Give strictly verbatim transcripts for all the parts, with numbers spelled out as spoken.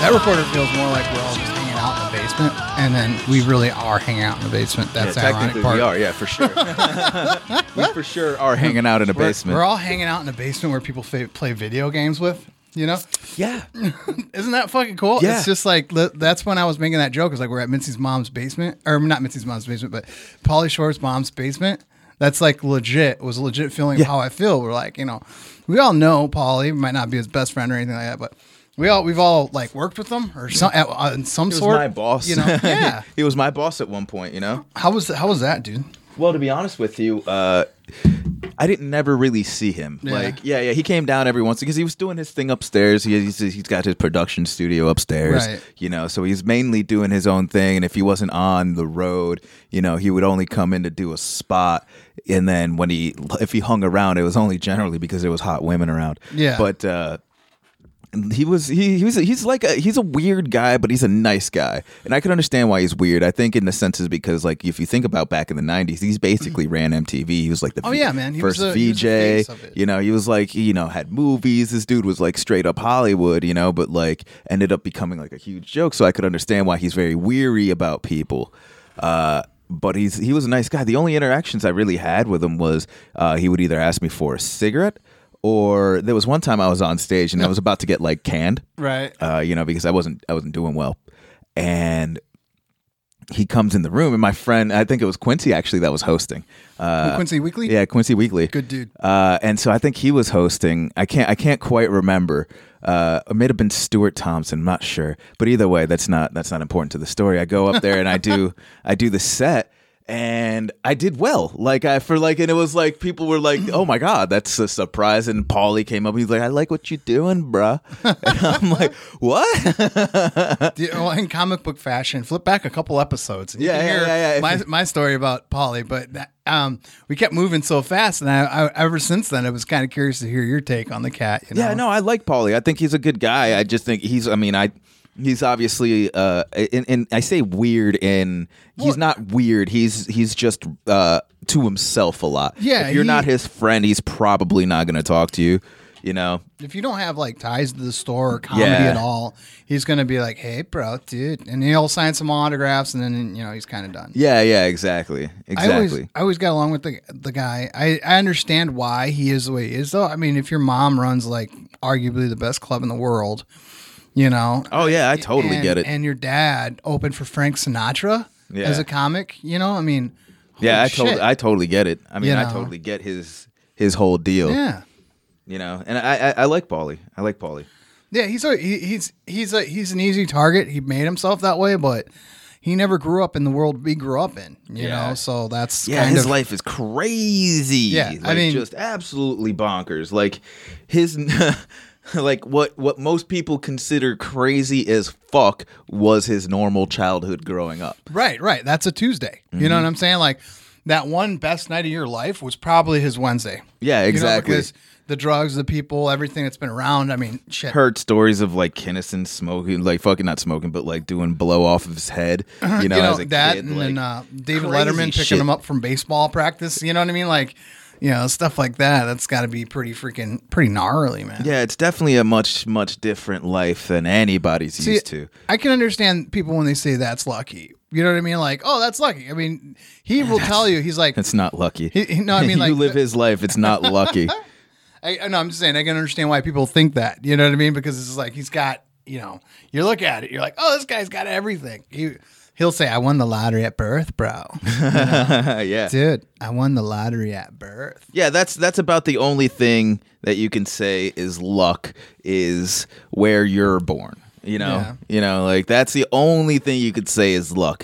That recorder feels more like we're all just hanging out in the basement, and then we really are hanging out in the basement. That's yeah, the ironic technically part. we are, yeah, for sure. We for sure are hanging out in a We're, basement. we're all hanging out in the basement where people fa- play video games with, you know? yeah. Isn't that fucking cool? Yeah. It's just like, li- that's when I was making that joke. It's like we're at Mitzi's mom's basement, or not Mitzi's mom's basement, but Pauly Shore's mom's basement. That's like legit, was a legit feeling Yeah. of how I feel. We're like, you know, we all know Pauly, might not be his best friend or anything like that, but we all, we've all like worked with him or some, at, uh, in some He was sort. my boss. You know? Yeah. He was my boss at one point, you know? How was, how was that, dude? Well, to be honest with you, uh, I didn't never really see him. Yeah. Like, yeah, yeah, he came down every once because he was doing his thing upstairs. He, he's he's got his production studio upstairs, Right. you know. So he's mainly doing his own thing. And if he wasn't on the road, you know, he would only come in to do a spot. And then when he, if he hung around, it was only generally because there was hot women around. Yeah. But uh, he was he he was he's like a, he's a weird guy, but he's a nice guy, and I can understand why he's weird. I think in the sense is because like if you think about back in the nineties, he's basically ran M T V. He was like the Oh, yeah, man. He first was a- he was the V J. face of it. You know, he was like you know had movies. This dude was like straight up Hollywood. You know, but like ended up becoming like a huge joke. So I could understand why he's very weary about people. Uh, but he's he was a nice guy. The only interactions I really had with him was uh, he would either ask me for a cigarette. Or there was one time I was on stage and I was about to get like canned, Right. uh, you know, because I wasn't I wasn't doing well, and he comes in the room and my friend, I think it was Quincy actually that was hosting, uh, Quincy Weekly? yeah, Quincy Weekly, Good dude. uh, and so I think he was hosting. I can't I can't quite remember. Uh, it may have been Stuart Thompson, I'm not sure, but either way, that's not that's not important to the story. I go up there and I do I do the set. And I did well, like I for like, and it was like people were like, "Oh my god, that's a surprise!" And Paulie came up, and he's like, "I like what you're doing, bruh." And I'm like, "What?" Yeah, well, in comic book fashion, flip back a couple episodes. And you Yeah, can yeah, hear yeah, yeah. My my story about Polly, but that, um, we kept moving so fast, and I, I ever since then, I was kind of curious to hear your take on the cat. You know? Yeah, no, I like Paulie. I think he's a good guy. I just think he's. I mean, I. He's obviously, uh, and, and I say weird, and he's Well- not weird. He's he's just uh, to himself a lot. Yeah, if you're he- not his friend, he's probably not going to talk to you. You know. If you don't have like ties to the store or comedy Yeah. at all, he's gonna be like, "Hey, bro, dude," and he'll sign some autographs, and then you know he's kind of done. Yeah, yeah, exactly, exactly. I always, I always got along with the the guy. I, I understand why he is the way he is, though. I mean, if your mom runs like arguably the best club in the world, you know. Oh yeah, I totally and, get it. And your dad opened for Frank Sinatra Yeah. as a comic, you know. I mean, Yeah, holy I totally, shit. I totally get it. I mean, You I know? totally get his his whole deal. yeah, You know, and I, I, I like Paulie. I like Paulie. yeah. He's a, he, he's he's a he's an easy target. He made himself that way, but he never grew up in the world we grew up in. You Yeah. know, so that's Yeah, kind his of, life is crazy. Yeah, I like, mean- just absolutely bonkers. Like his, like what what most people consider crazy as fuck was his normal childhood growing up. Right, right. That's a Tuesday. You Mm-hmm. know what I'm saying? Like that one best night of your life was probably his Wednesday. Yeah, You know, exactly. because the drugs, the people, everything that's been around. I mean, shit. Heard stories of like Kinnison smoking, like fucking not smoking, but like doing blow off of his head. You know, as a that, kid, and like, then uh, David crazy Letterman picking shit. him up from baseball practice. You know what I mean? Like, you know, stuff like that. That's got to be pretty freaking pretty gnarly, man. Yeah, it's definitely a much much different life than anybody's See, used to. I can understand people when they say that's lucky. You know what I mean? Like, oh, that's lucky. I mean, he will tell you. He's like, It's not lucky. He- he- no, I mean, like- you live his life. It's not lucky. I, I know. I'm just saying. I can understand why people think that. You know what I mean? Because it's like he's got. You know, you look at it. You're like, oh, this guy's got everything. He he'll say, I won the lottery at birth, bro. yeah, Dude, I won the lottery at birth. yeah. That's that's about the only thing that you can say is luck is where you're born. You know, Yeah. you know, like that's the only thing you could say is luck.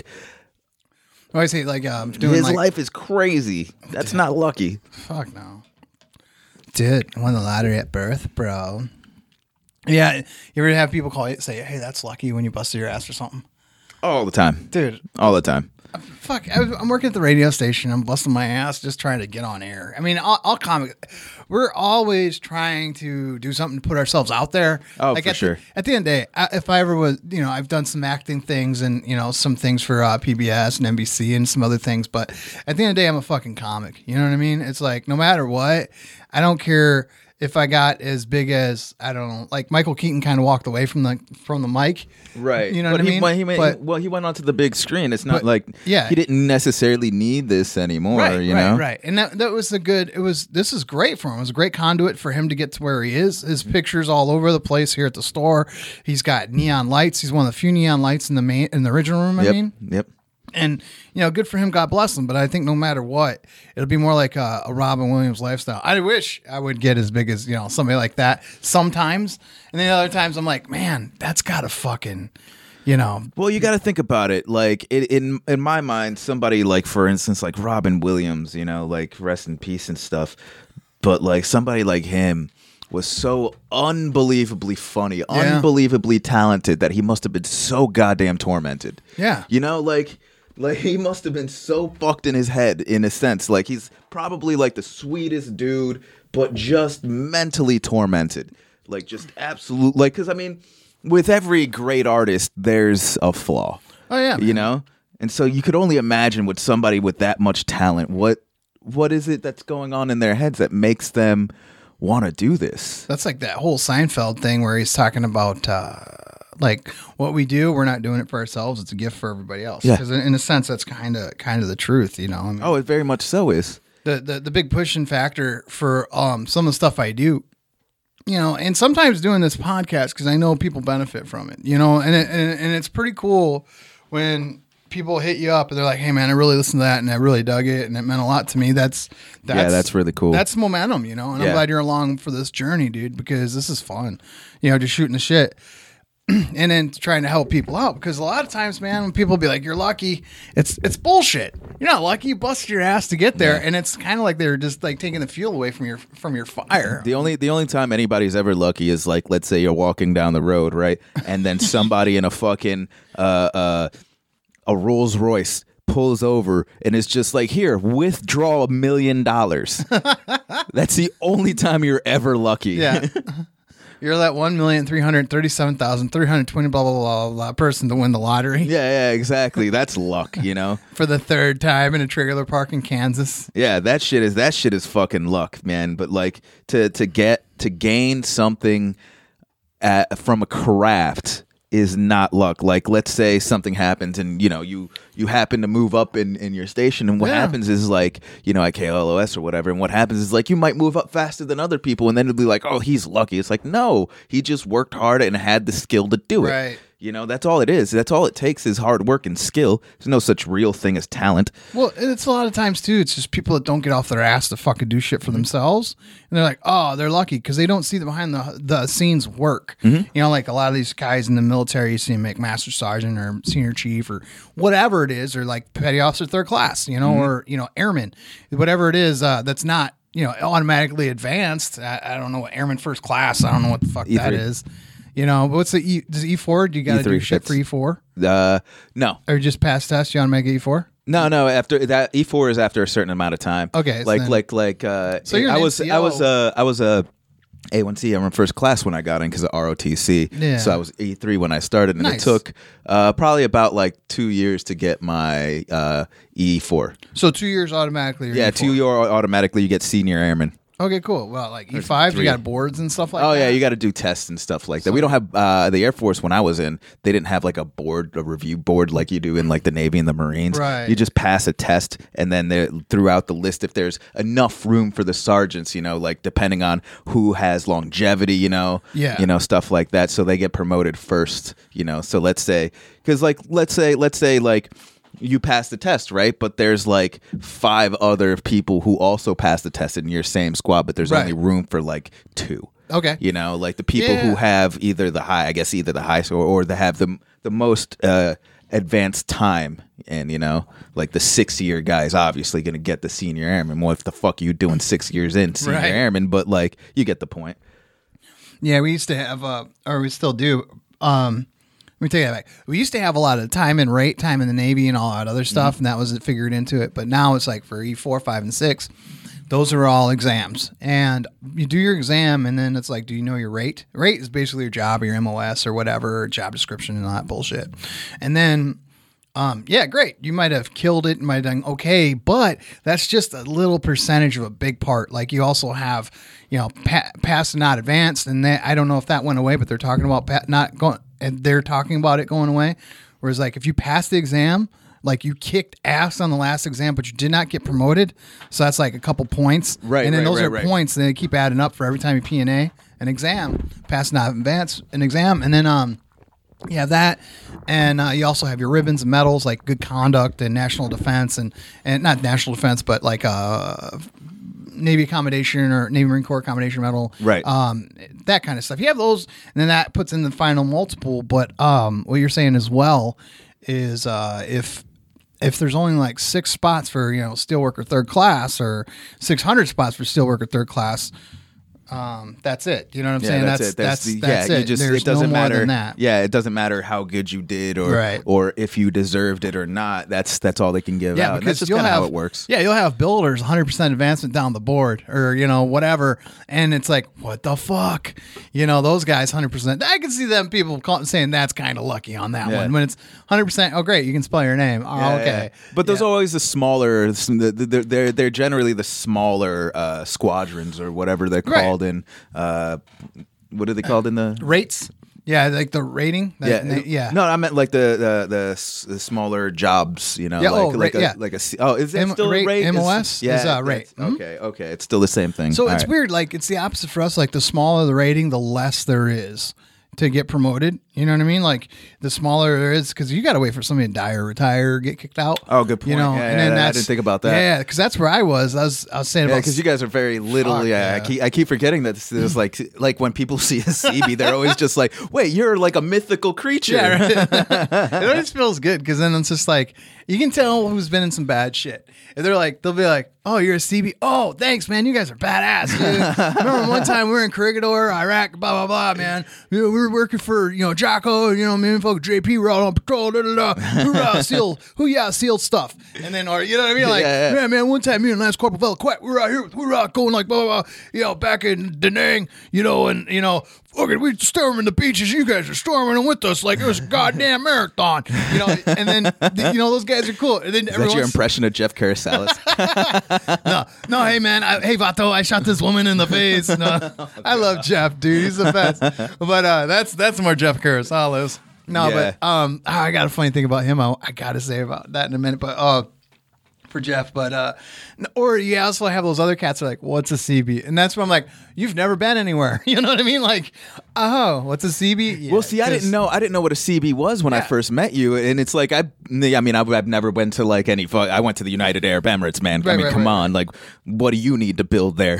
I always say like um doing His like life is crazy. That's not lucky. fuck no. Dude, I won the lottery at birth, bro. Yeah, you ever have people call you say, hey, that's lucky when you busted your ass or something? All the time, Dude, all the time. fuck, I was, I'm working at the radio station. I'm busting my ass just trying to get on air. I mean, all, all comic, we're always trying to do something to put ourselves out there. Oh, like for at sure. The, at the end of the day, I, if I ever was, you know, I've done some acting things and, you know, some things for uh, P B S and N B C and some other things. But at the end of the day, I'm a fucking comic. You know what I mean? It's like, no matter what, I don't care. if I got as big as I don't know, like Michael Keaton kind of walked away from the from the mic, right? You know but what I he, mean? Well, he, went, but, well, he went onto the big screen. It's not but, like yeah. he didn't necessarily need this anymore. right, you right, know, right. And that that was a good. It was this is great for him. It was a great conduit for him to get to where he is. His pictures all over the place here at the store. He's got neon lights. He's one of the few neon lights in the main in the original room. I Yep. mean, Yep. And, you know, good for him. God bless him. But I think no matter what, it'll be more like a, a Robin Williams lifestyle. I wish I would get as big as, you know, somebody like that sometimes. And then other times I'm like, man, that's got to fucking, you know. Well, you got to think about it. Like it, in in my mind, somebody like, for instance, like Robin Williams, you know, like rest in peace and stuff. But like somebody like him was so unbelievably funny, Yeah. unbelievably talented that he must have been so goddamn tormented. Yeah. You know, like like he must have been so fucked in his head in a sense. Like he's probably like the sweetest dude, but just mentally tormented. Like just absolute like cuz I mean, with every great artist there's a flaw. Oh, yeah. You man. know? And so you could only imagine with somebody with that much talent, what what is it that's going on in their heads that makes them want to do this? That's like that whole Seinfeld thing where he's talking about, uh, like, what we do, we're not doing it for ourselves. It's a gift for everybody else. Yeah. Because in, in a sense, that's kind of kind of the truth, you know? I mean, Oh, it very much so is. the, the the big pushing factor for um some of the stuff I do, you know, and sometimes doing this podcast because I know people benefit from it, you know, and it, and, and it's pretty cool when people hit you up and they're like, "Hey, man, I really listened to that and I really dug it and it meant a lot to me." That's that's Yeah, that's really cool. That's momentum, you know, and Yeah. I'm glad you're along for this journey, dude, because this is fun, you know, just shooting the shit. And then trying to help people out because a lot of times, man, when people be like, "You're lucky," it's it's bullshit. You're not lucky. You busted your ass to get there, Yeah. and it's kind of like they're just like taking the fuel away from your from your fire. The only the only time anybody's ever lucky is like, let's say you're walking down the road, right? And then somebody in a fucking uh uh a Rolls Royce pulls over and is just like, "Here, withdraw a million dollars." That's the only time you're ever lucky. Yeah, you're that one million three hundred thirty-seven thousand three hundred twenty blah blah blah blah person to win the lottery Yeah, yeah, exactly. That's luck, you know? for the third time in a trailer park in Kansas. Yeah, that shit is that shit is fucking luck, man. But like to to get to gain something at, from a craft is not luck. Like let's say something happens and you know you you happen to move up in, in your station and what Yeah. happens is like you know at K L O S or whatever and what happens is like you might move up faster than other people and then it'll be like, oh, he's lucky. It's like, no, he just worked hard and had the skill to do it. Right. You know, that's all it is. That's all it takes is hard work and skill. There's no such real thing as talent. Well, and it's a lot of times too. It's just people that don't get off their ass to fucking do shit for themselves, and they're like, "Oh, they're lucky" because they don't see the behind the the scenes work. You know, like a lot of these guys in the military, you see them make master sergeant or senior chief or whatever it is, or like petty officer third class. You know, or you know, airman, whatever it is. Uh, that's not you know automatically advanced. I, I don't know what airman first class. I don't know what the fuck E that three. is. You know, but what's the E? Does E four? Do you got to E three, do shit for that's- E four? Uh, no. Or just pass test? You want to make E four? No, no. After that, E four is after a certain amount of time. Okay, so like, then- like, like. Uh, So you're I an was, N C I O. was, uh, I was a A one C. I'm in first class when I got in because of R O T C. Yeah. So I was E three when I started, and Nice. it took uh, probably about like two years to get my uh, E four. So two years automatically. or Yeah, E four? two year automatically you get senior airman. Okay, cool. Well, like E five, you three. got boards and stuff like Oh that. yeah, you got to do tests and stuff like that. We don't have uh, the Air Force when I was in. They didn't have like a board, a review board like you do in like the Navy and the Marines. Right. You just pass a test, and then they throughout the list, if there's enough room for the sergeants, you know, like depending on who has longevity, you know, Yeah. you know, stuff like that. So they get promoted first, you know. So let's say, because like let's say, let's say like. You pass the test, right? But there's like five other people who also pass the test in your same squad, but there's Right. only room for like two. Okay. You know, like the people Yeah. who have either the high, I guess either the highest or, or they have the the most uh, advanced time. And, you know, like the six year guy is obviously going to get the senior airman. What the fuck are you doing six years in senior Right. airman? But like, you get the point. Yeah, we used to have, uh, or we still do. Um, let me take that back. We used to have a lot of time and rate, time in the Navy, and all that other stuff, and that was figured into it. But now it's like for E four, five, and six, those are all exams, and you do your exam, and then it's like, do you know your rate? Rate is basically your job, or your M O S, or whatever, or job description, and all that bullshit. And then Um, yeah, great. You might have killed it, might have done okay, but that's just a little percentage of a big part. Like you also have, you know, pa- passed and not advanced, and they, I don't know if that went away, but they're talking about pa- not going, and they're talking about it going away. Whereas, like, if you pass the exam, like you kicked ass on the last exam, but you did not get promoted, so that's like a couple points, right? And then right, those right, are right. points, and they keep adding up for every time you P N A an exam, pass not advance an exam, and then um. You have that, and uh, you also have your ribbons and medals like good conduct and national defense, and, and not national defense, but like uh, Navy accommodation or Navy Marine Corps accommodation medal, right? Um, that kind of stuff. You have those, and then that puts in the final multiple. But um, what you're saying as well is uh, if if there's only like six spots for you know steelworker third class or six hundred spots for steelworker third class. Um, that's it. You know what I'm yeah, saying? That's, That's it. That's, that's the, that's yeah, it. You just, There's it doesn't no more matter. than that. Yeah, it doesn't matter how good you did or Right. or if you deserved it or not. That's that's all they can give Yeah, out. And because that's just you'll kind of have how it works. Yeah, you'll have builders one hundred percent advancement down the board, or you know whatever, and it's like what the fuck, you know those guys one hundred percent. I can see them people call, saying that's kind of lucky on that Yeah. one when it's one hundred percent. Oh, great, you can spell your name. Oh, Yeah, okay, yeah. But there's Yeah. always the smaller. They're they're they're generally the smaller uh, squadrons or whatever they're Right. called in. Uh, what are they called in the rates. Yeah, like the rating. Yeah, That, yeah. No, I meant like the the, the, s- the smaller jobs. You know, Yeah, like oh, like right, a yeah. like a C- oh, is that M- still rate- a rate? M O S Is- is, yeah, uh, rate. that's- Okay, okay, it's still the same thing. So All it's right. weird. Like it's the opposite for us. Like the smaller the rating, the less there is to get promoted. You know what I mean? Like the smaller there is, because you got to wait for somebody to die or retire or get kicked out. Oh, good point. You know, Yeah, and yeah, then I that's, didn't think about that. Yeah, because that's where I was. I was I was saying Yeah, about because you guys are very little. Fuck, yeah, yeah. I keep I keep forgetting that there's like like when people see a C B, they're always just like, "Wait, you're like a mythical creature." Yeah, right. It always feels good because then it's just like you can tell who's been in some bad shit. And they're like, they'll be like, "Oh, you're a C B. Oh, thanks, man. You guys are badass, dude. Remember one time we were in Corregidor, Iraq, blah blah blah, man. You know, we were working for you know Jocko, you know, me and folk J P were out on patrol, da da da. Hoorah, seal, who yeah, sealed stuff. And then, or you know what I mean? Like, Yeah, yeah. man, man, one time me and Lance Corporal Velaquette, we were out here with hoorah, going like blah blah blah, you know, back in Da Nang, you know, and you know." Okay, we storming the beaches. You guys are storming them with us like it was a goddamn marathon, you know. And then you know those guys are cool. And then Is that your everyone's impression of Jeff Carasalis? no, no. Hey man, I, hey Vato, I shot this woman in the face. No, I love Jeff, dude. He's the best. But uh, that's that's more Jeff Carasalis. No, Yeah. but um, oh, I got a funny thing about him. I, I got to say about that in a minute. But uh. for Jeff, but uh, or you also have those other cats that are like, what's a C B? And that's where I'm like, you've never been anywhere. You know what I mean? Like, oh, what's a C B? Yeah, Well, see, I 'cause- didn't know. I didn't know what a C B was when I Yeah. first met you, and it's like I. I mean, I've, I've never been to like any. fu- I went to the United Arab Emirates, man. I Right, mean, right, come right, on, like, what do you need to build there?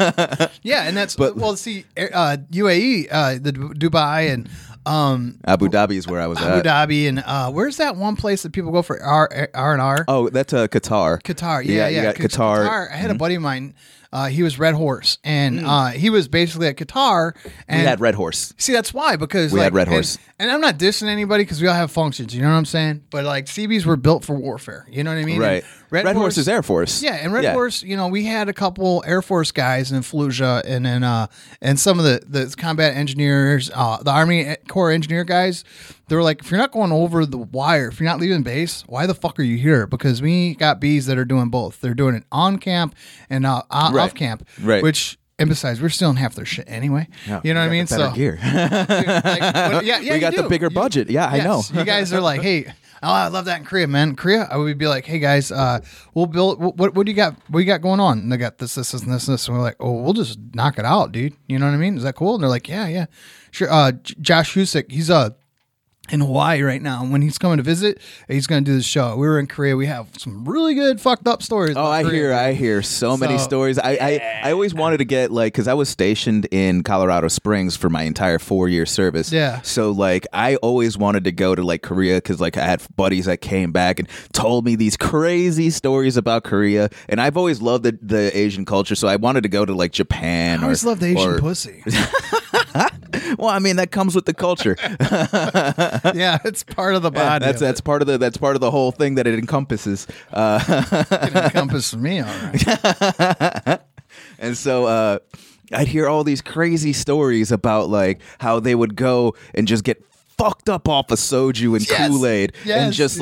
Yeah, and that's But- well, see, uh, U A E, uh, the Du- Dubai, and um, Abu Dhabi is where I was Abu at. Dhabi, and uh, where's that one place that people go for R R and R? Oh, that's uh, Qatar. Qatar, You yeah, got- you yeah. got Qatar. I had a buddy of mine. Uh, he was Red Horse, and uh, he was basically at Qatar. And We had Red Horse. see, that's why because We like, had Red and- Horse. And, I'm not dissing anybody because we all have functions. You know what I'm saying? But like C Bs were built for warfare. You know what I mean? Right. And Red, Horse is Air Force. Yeah, and Red Horse, you know, we had a couple Air Force guys in Fallujah, and then uh, and some of the the combat engineers, uh, the Army Corps engineer guys. They were like, if you're not going over the wire, if you're not leaving base, why the fuck are you here? Because we got Bs that are doing both. They're doing it on camp and uh, off Right. camp. Right. Which, and besides, we're stealing half their shit anyway. Yeah, you know we what I got mean? the better So gear. like, what- yeah, yeah, we got you the do. bigger You- budget. Yeah, I know. Yes, you guys are like, hey, oh, I love that in Korea, man. Korea, I would be like, hey guys, uh, we'll build. What, what do you got? What do you got going on? And they got this, this, this, and this, and this. And we're like, oh, we'll just knock it out, dude. You know what I mean? Is that cool? And they're like, yeah, yeah, sure. Uh, J- Josh Husick, he's uh in Hawaii right now. And when he's coming to visit, he's going to do the show. We were in Korea. We have some really good fucked up stories. Oh, about I Korea. hear, I hear so many So, stories. I, I, I always wanted to get like, because I was stationed in Colorado Springs for my entire four year service. Yeah. So like, I always wanted to go to like Korea because like I had buddies that came back and told me these crazy stories about Korea, and I've always loved the, the Asian culture. So I wanted to go to like Japan. I always or, loved Asian or- pussy. Well, I mean that comes with the culture. Yeah, it's part of the body. that's of that's part of the that's part of the whole thing that it encompasses. Uh, it. It encompasses me, all right. And so uh, I'd hear all these crazy stories about like how they would go and just get fucked up off of soju and Yes. Kool-Aid Yes, and just dude. like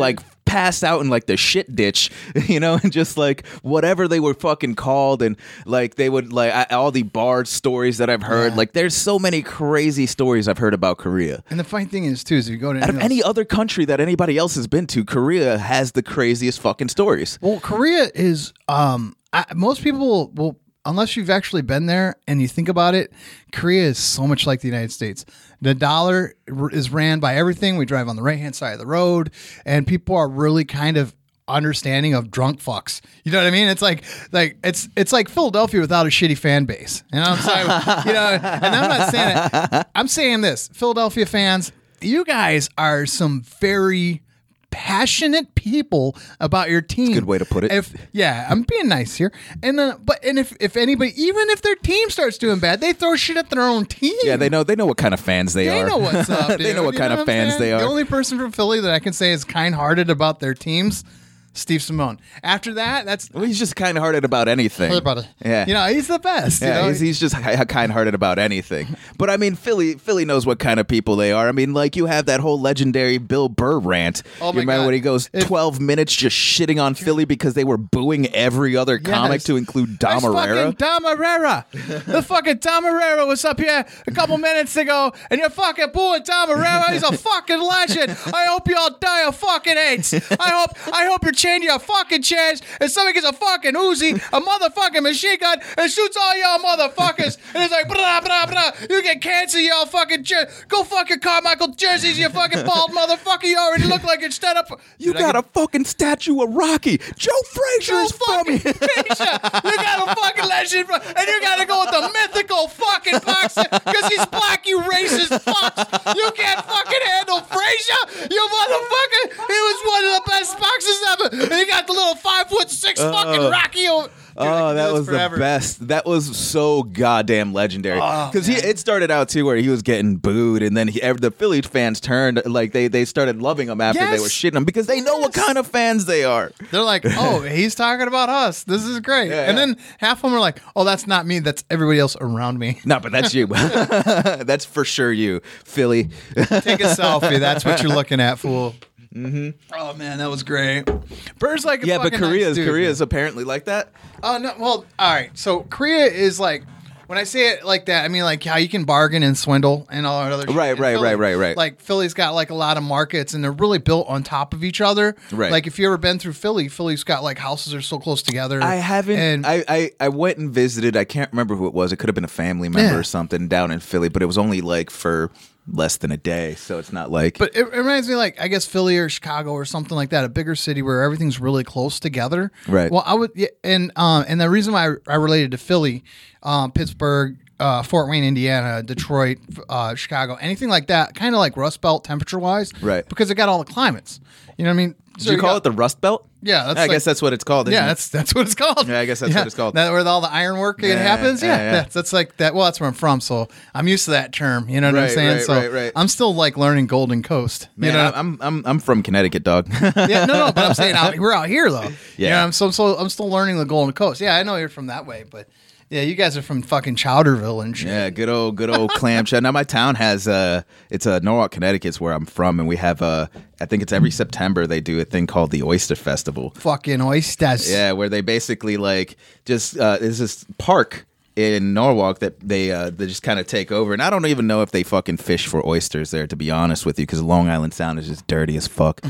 pass out in like the shit ditch, you know, and just like whatever they were fucking called, and like they would like I, all the bar stories that I've heard. Yeah. Like there's so many crazy stories I've heard about Korea. And the funny thing is too, is if you go to Out of those- any other country that anybody else has been to, Korea has the craziest fucking stories. well, Korea is um, I, most people will. Unless you've actually been there and you think about it, Korea is so much like the United States. The dollar r- is ran by everything. We drive on the right hand side of the road, and people are really kind of understanding of drunk fucks. You know what I mean? It's like like it's it's like Philadelphia without a shitty fan base. And I'm sorry, you know, and I'm not saying it. I'm saying this, Philadelphia fans, you guys are some very passionate people about your team. Good way to put it. If yeah, I'm being nice here. And then but and if if anybody, even if their team starts doing bad, they throw shit at their own team. Yeah, they know they know what kind of fans they, They are. know what's up. They dude. know what You kind of I'm fans saying? they are. The only person from Philly that I can say is kind-hearted about their teams, Steve Simone. After that, that's Well, he's just kind-hearted about anything. everybody. Yeah. You know, he's the best. Yeah, you know? he's, he's just hi- kind-hearted about anything. But I mean, Philly, Philly knows what kind of people they are. I mean, like you have that whole legendary Bill Burr rant. Oh you my remember God. when he goes If- twelve minutes just shitting on Philly because they were booing every other comic Yes. to include Dom There's Herrera? fucking Dom Herrera. The fucking Dom Herrera was up here a couple minutes ago, and you're fucking booing Dom Herrera. He's a fucking legend. I hope you all die of fucking AIDS. I hope I hope you're chained to your fucking chairs, and somebody gets a fucking Uzi, a motherfucking machine gun, and shoots all y'all motherfuckers. And it's like, blah, blah, blah. You get cancer, y'all fucking jer- Go fuck your Carmichael jerseys, you fucking bald motherfucker. You already look like you're stood up. You Did I got get- a fucking statue of Rocky. Joe Frazier Joe is from fucking here. Frazier. You got a fucking legend, from, and you got to go with the mythical fucking boxer because he's black. You racist fucks. You can't fucking handle Frazier. You motherfucker. He was one of the best boxers ever. And he got the little five foot six fucking Rocky. Over. Dude, I Oh, can do that this was forever. the best. That was so goddamn legendary. Oh, Because he it started out too where he was getting booed, and then he, ev- the Philly fans turned like they they started loving him after they Yes. were shitting him because they know what Yes. kind of fans they are. They're like, oh, he's talking about us. This is great. Yeah, and yeah. then half of them are like, oh, that's not me. That's everybody else around me. No, but that's you. That's for sure you, Philly. Take a selfie. That's what you're looking at, fool. Mm-hmm. Oh man, that was great. Bird's like a Yeah, but fucking nice Korea's dude, Korea's man. apparently like that. Oh no, well, all right. So Korea is like, when I say it like that, I mean like how you can bargain and swindle and all that other shit. Right, And right, Philly- right, right, right. Like Philly's got like a lot of markets and they're really built on top of each other. Right. Like if you ever been through Philly, Philly's got like houses are so close together. I haven't. And I, I I went and visited. I can't remember who it was. It could have been a family member Yeah. or something down in Philly, but it was only like for less than a day, so it's not like. But it, it reminds me like I guess Philly or Chicago or something like that, a bigger city where everything's really close together. Right. Well, I would, yeah, and um, and the reason why I, I related to Philly, um, Pittsburgh, uh, Fort Wayne, Indiana, Detroit, uh, Chicago, anything like that, kind of like Rust Belt temperature wise, Right. Because it got all the climates. You know what I mean? Did you call it the Rust Belt? Yeah, that's I like- guess that's what it's called. isn't Yeah, it? that's that's what it's called. Yeah, I guess that's what it's called. That where all the ironwork Yeah, it happens. Yeah, yeah, yeah. That's, that's like that. Well, that's where I'm from, so I'm used to that term. You know what I'm Right, saying? right, so right, right. I'm still like learning Golden Coast. Man, you know? I'm I'm I'm from Connecticut, dog. yeah, no, no, but I'm saying out, we're out here though. Yeah, Yeah. you know, I'm so, so I'm still learning the Golden Coast. Yeah, I know you're from that way, but yeah, you guys are from fucking Chowderville and shit. Yeah, good old, good old clam chowder. Now my town has uh it's uh, Norwalk, Connecticut's where I'm from, and we have uh I think it's every September they do a thing called the Oyster Festival. Fucking oysters. Yeah, where they basically like just uh, there's this park in Norwalk that they uh, they just kind of take over, and I don't even know if they fucking fish for oysters there, to be honest with you, because Long Island Sound is just dirty as fuck.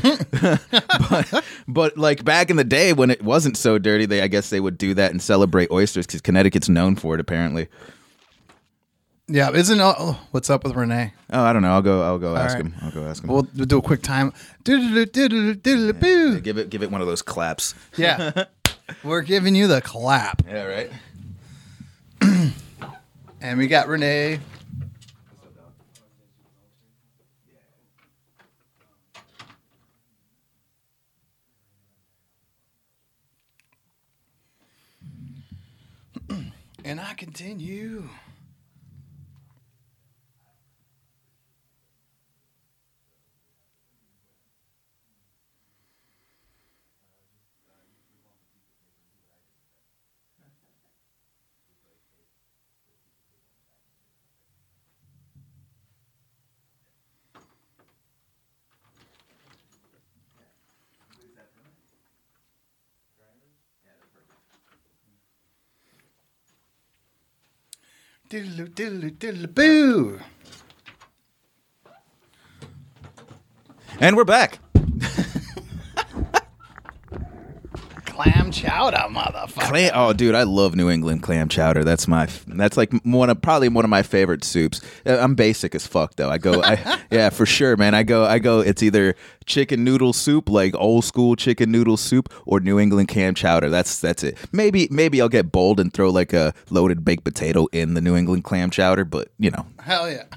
but, but like back in the day when it wasn't so dirty, they I guess they would do that and celebrate oysters because Connecticut's known for it apparently. Yeah, isn't oh, what's up with Renee? Oh, I don't know. I'll go. I'll go ask right. him. I'll go ask him. We'll, we'll do a quick time. Doodle-doo-doodle-doodle-boo. give it give it one of those claps. Yeah, we're giving you the clap, Yeah, right. and we got Renee. And I continue. Diddle diddle diddle boo. And we're back. Clam chowder, motherfucker. Clam, oh, dude, I love New England clam chowder. That's my, that's like one of probably one of my favorite soups. Uh, I'm basic as fuck though. I go, I, yeah, for sure, man. I go, I go. It's either chicken noodle soup, like old school chicken noodle soup, or New England clam chowder. That's that's it. Maybe maybe I'll get bold and throw like a loaded baked potato in the New England clam chowder, but you know, hell yeah.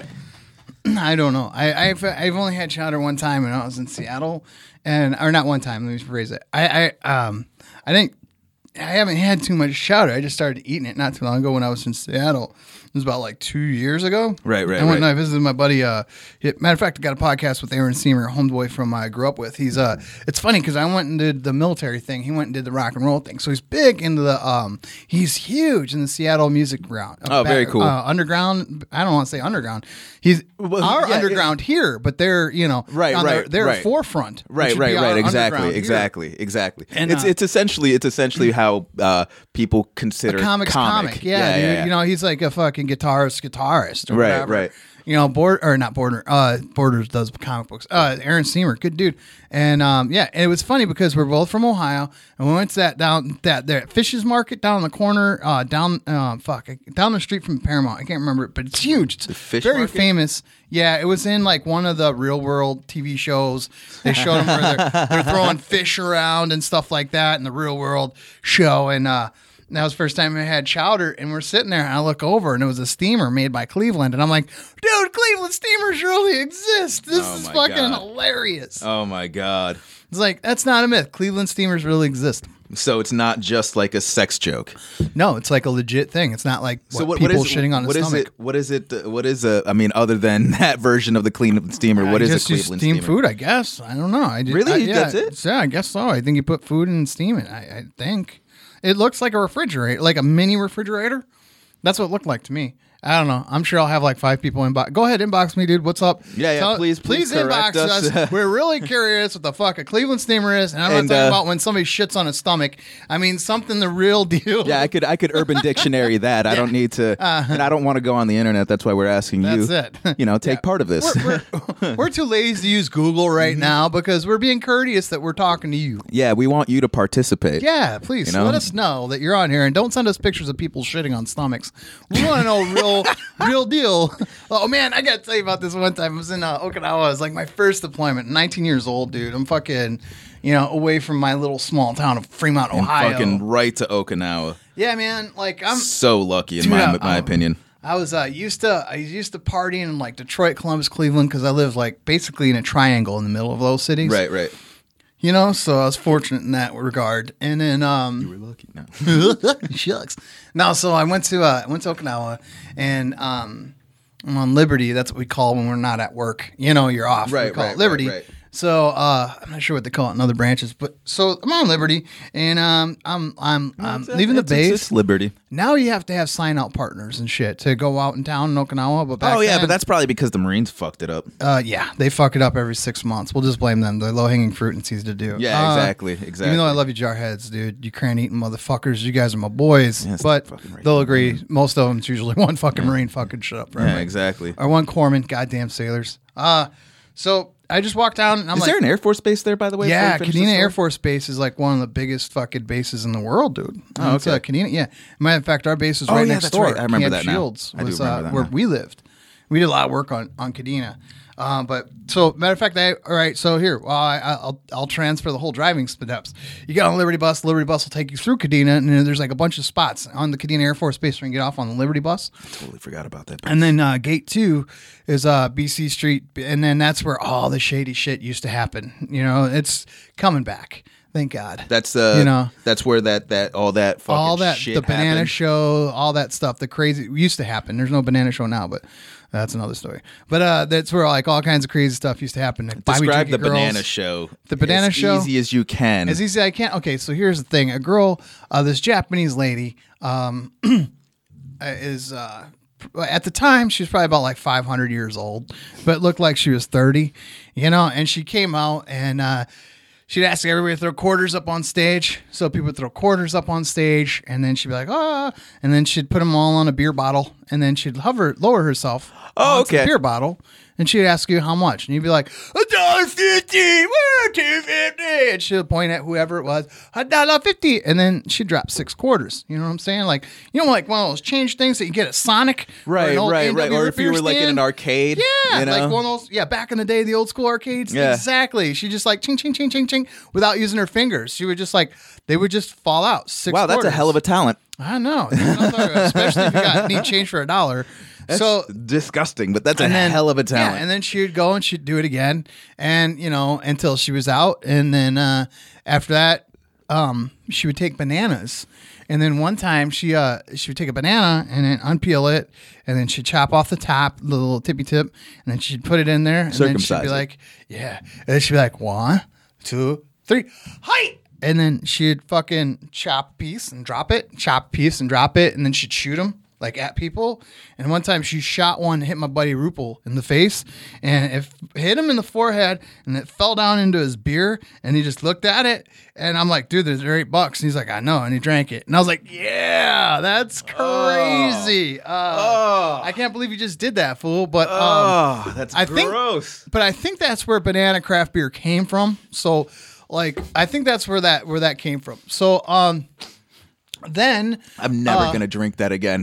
I don't know. I, I've I've only had chowder one time when I was in Seattle, and or not one time. Let me rephrase it. I, I um I didn't. I haven't had too much chowder. I just started eating it not too long ago when I was in Seattle. It was about like two years ago. Right, right, I went right. and I visited my buddy. Uh, he, matter of fact, I got a podcast with Aaron Seymour, homeboy from I grew up with. He's uh, it's funny because I went and did the military thing. He went and did the rock and roll thing. So he's big into the. Um, he's huge in the Seattle music ground. Oh, back, very cool. Uh, underground. I don't want to say underground. He's Well, our yeah, underground here, but they're you know Right, on right, their, their right. forefront. which Right, would right, be our right. underground Exactly, here. exactly, exactly. And, it's uh, it's essentially it's essentially how uh, people consider A comic's comic. comic, yeah, dude. yeah, yeah. You know, he's like a fucking guitarist, guitarist, or Right, whatever. right. You know, board or not Border. Uh, Borders does comic books. Uh, Aaron Seymour, good dude. And um, yeah, and it was funny because we're both from Ohio, and we went to that down that there Fish's Market down the corner, uh, down uh, fuck down the street from Paramount. I can't remember it, but it's huge. It's Fish very Market? famous. Yeah, it was in like one of the Real World T V shows. They showed them where they're, they're throwing fish around and stuff like that in the Real World show, and uh. And that was the first time I had chowder, and we're sitting there, and I look over, and it was a steamer made by Cleveland, and I'm like, dude, Cleveland steamers really exist. This Oh is my fucking God. hilarious. Oh my god. It's like, that's not a myth. Cleveland steamers really exist. So it's not just like a sex joke. No, it's like a legit thing. It's not like what, So what, people what is shitting on a what is stomach. it? What is it? uh, What is a? I mean, other than that version of the Cleveland steamer, what I is a just use Cleveland steam steamer? food, I guess. I don't know. I just, Really? I, yeah, That's it? Yeah, I guess so. I think you put food in and steam it. I, I think it looks like a refrigerator, like a mini refrigerator. That's what it looked like to me. I don't know. I'm sure I'll have like five people inbox. Go ahead, inbox me, dude. What's up? Yeah, yeah, please, please inbox correct us. us. We're really curious what the fuck a Cleveland steamer is, and I'm And, not talking uh, about when somebody shits on a stomach. I mean something the real deal. Yeah, I could I could Urban Dictionary that. I don't need to, and I don't want to go on the internet. That's why we're asking Uh-huh. That's you. it. You know, take Yeah. part of this. We're, we're, we're too lazy to use Google right Mm-hmm. now because we're being courteous that we're talking to you. Yeah, we want you to participate. Yeah, please You know? let us know that you're on here, and don't send us pictures of people shitting on stomachs. We want to know real, real deal. Oh man, I gotta tell you about this one time. I was in uh, Okinawa. It was like my first deployment. nineteen years old, dude. I'm fucking, you know, away from my little small town of Fremont, And Ohio. fucking right to Okinawa. Yeah, man. Like I'm. So lucky in Dude, my uh, my um, opinion. I was uh, used to I used to partying in like Detroit, Columbus, Cleveland because I live like basically in a triangle in the middle of those cities. Right, right. You know, so I was fortunate in that regard. And then um We're lucky now. shucks. No, so I went to uh, I went to Okinawa, and um, I'm on Liberty. That's what we call when we're not at work. You know, you're off. Right, we call right, it Liberty. right, right. So uh, I'm not sure what they call it in other branches, but so I'm on Liberty, and um, I'm I'm I'm It's, uh, leaving the it's- base. It's, it's Liberty. Now you have to have sign out partners and shit to go out in town in Okinawa. But back Oh yeah, then, but that's probably because the Marines fucked it up. uh, yeah, they fuck it up every six months. We'll just blame them. The low hanging fruit and easy to do. Yeah, Uh, exactly, exactly. Even though I love you, jarheads, dude, you crayon eating motherfuckers. You guys are my boys. Yeah, but stop fucking right. they'll agree. Most of them, it's usually one fucking Marine fucking shit up. Yeah, exactly. Or one corpsman. Goddamn sailors. Uh, so I just walked down and I'm Is like, there an Air Force base there, by the way? yeah, before you finish Kadena this Air story? Force Base is like one of the biggest fucking bases in the world, dude. Oh, It's, okay. uh, Kadena, yeah. Matter of fact, our base is Oh, right yeah, next that's door. right. I remember Camp that now. Shields I do was remember uh, that where now. we lived. We did a lot of work on on Kadena. Uh, but so matter of fact, I all right. So here, well, I, I'll I'll transfer the whole driving steps. You get on a Liberty bus. The Liberty bus will take you through Kadena, and then there's like a bunch of spots on the Kadena Air Force Base where you can get off on the Liberty bus. Totally forgot about that. And then uh, gate two is uh, B C Street, and then that's where all the shady shit used to happen. You know, it's coming back. Thank God. That's uh, You know. that's where that that all that fucking all that shit the banana happened. show, all that stuff, the crazy used to happen. There's no banana show now, but that's another story. But uh, that's where like all kinds of crazy stuff used to happen. Like, buy me Describe the drinking girls. banana show. The banana as show? easy as you can. As easy as I can't. Okay, so here's the thing: a girl, uh, this Japanese lady, um, is uh, at the time she was probably about like five hundred years old, but looked like she was thirty, you know. And she came out and uh, she'd ask everybody to throw quarters up on stage, so people would throw quarters up on stage, and then she'd be like, ah, and then she'd put them all on a beer bottle, and then she'd hover, lower herself Oh, onto the okay. beer bottle, and she'd ask you how much, and you'd be like, a dollar fifty, two fifty, and she'd point at whoever it was, a dollar fifty, and then she'd drop six quarters. You know what I'm saying? Like, you know, like one of those change things that you get at Sonic, or Right, an old right, A and right. W Or if you beer were like in an stand. arcade. Yeah, you know? like one of those. Yeah, back in the day, the old school arcades. Yeah. Exactly. She just like ching, ching, ching, ching, ching, without using her fingers. She would just like they would just fall out. Six. Wow, that's a quarters. hell of a talent. I know, you know what I'm talking about? Especially if you got need change for a dollar. That's so disgusting, but that's a and then, hell of a talent. Yeah, and then she would go and she'd do it again, and you know until she was out, and then uh, after that, um, she would take bananas, and then one time she uh she would take a banana and then unpeel it, and then she'd chop off the top, the little tippy tip, and then she'd put it in there, and then she'd Circumcise be it. like, yeah, and then she'd be like one, two, three, height. And then she'd fucking chop a piece and drop it, chop a piece and drop it, and then she'd shoot them like at people. And one time she shot one, hit my buddy Rupel in the face, and it hit him in the forehead, and it fell down into his beer, and he just looked at it, and I'm like, dude, there's eight bucks. And he's like, I know, and he drank it. And I was like, yeah, that's crazy. Uh, Oh. I can't believe you just did that, fool. But um, oh, that's I think- gross. but I think that's where banana craft beer came from. So, like, I think that's where that where that came from. So, um, then I'm never uh, gonna drink that again.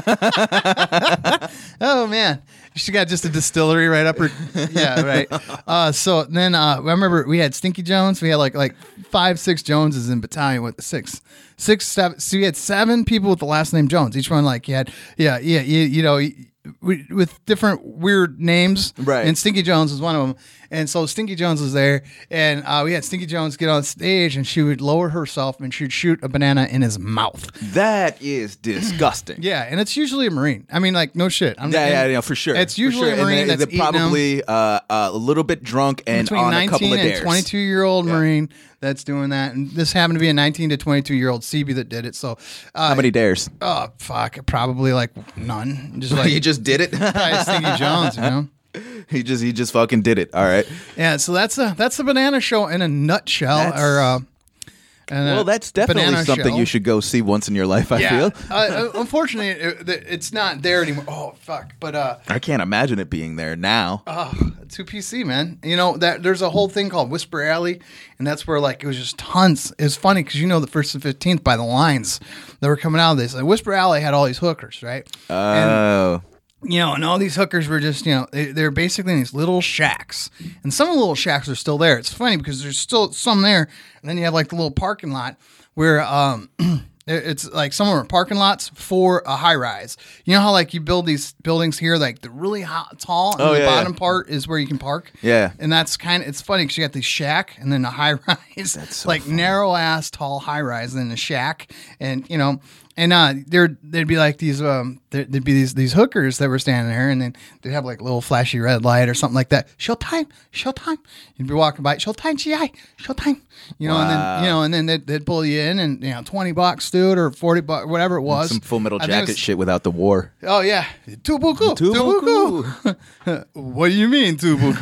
oh man, she got just a distillery right up her. Yeah, right. Uh, so then uh, I remember we had Stinky Jones. We had like like five, six Joneses in battalion with six, six, seven. So we had seven people with the last name Jones. Each one like you had, yeah, yeah, you, you know. We, with different weird names, Right. And Stinky Jones was one of them, and so Stinky Jones was there, and uh, we had Stinky Jones get on stage, and she would lower herself, and she'd shoot a banana in his mouth. That is disgusting. Yeah, and it's usually a Marine. I mean, like no shit. I'm Yeah, and yeah, yeah, for sure. It's For usually sure. a Marine and that's they're eating them. probably uh, a little bit drunk and Between on a couple nineteen of and dares. twenty-two year old Marine that's doing that, and this happened to be a nineteen to twenty-two year old C B that did it. So, uh, How many dares? Oh fuck, probably like none. Just like you just did it. probably Stinky Jones, you know. he just he just fucking did it. All right. Yeah, so that's a that's a banana show in a nutshell. That's- or uh, and, uh, Well, that's definitely banana something show. you should go see once in your life. I Yeah, feel. uh, unfortunately, it, it- it's not there anymore. Oh fuck, but uh. I can't imagine it being there now. Oh, two P C, man. You know that there's a whole thing called Whisper Alley, and that's where like it was just tons. It was funny because you know the first and fifteenth by the lines that were coming out of this. Like, Whisper Alley had all these hookers, right? and Oh. you know, and all these hookers were just you know they, they're basically in these little shacks, and some of the little shacks are still there. It's funny because there's still some there, and then you have like the little parking lot where um. It's like some of them are parking lots for a high rise. You know how like you build these buildings here, like they're really hot, tall, and Oh, the yeah, bottom yeah. part is where you can park. Yeah. And that's kind of, it's funny because you got the shack and then a high rise. That's so like funny. narrow ass, tall high rise, and then a shack. And, you know, and uh, there there'd be like these, um, there, there'd be these these hookers that were standing there, and then they'd have like a little flashy red light or something like that. Showtime, showtime. You'd be walking by, showtime, G I, showtime. You know, and then, Wow. you know, and then they'd, they'd pull you in and, you know, twenty bucks, dude, or forty bucks, whatever it was. Some Full Metal I think it Jacket was- shit without the war. Oh, yeah. Tubuku. Tubuku. What do you mean,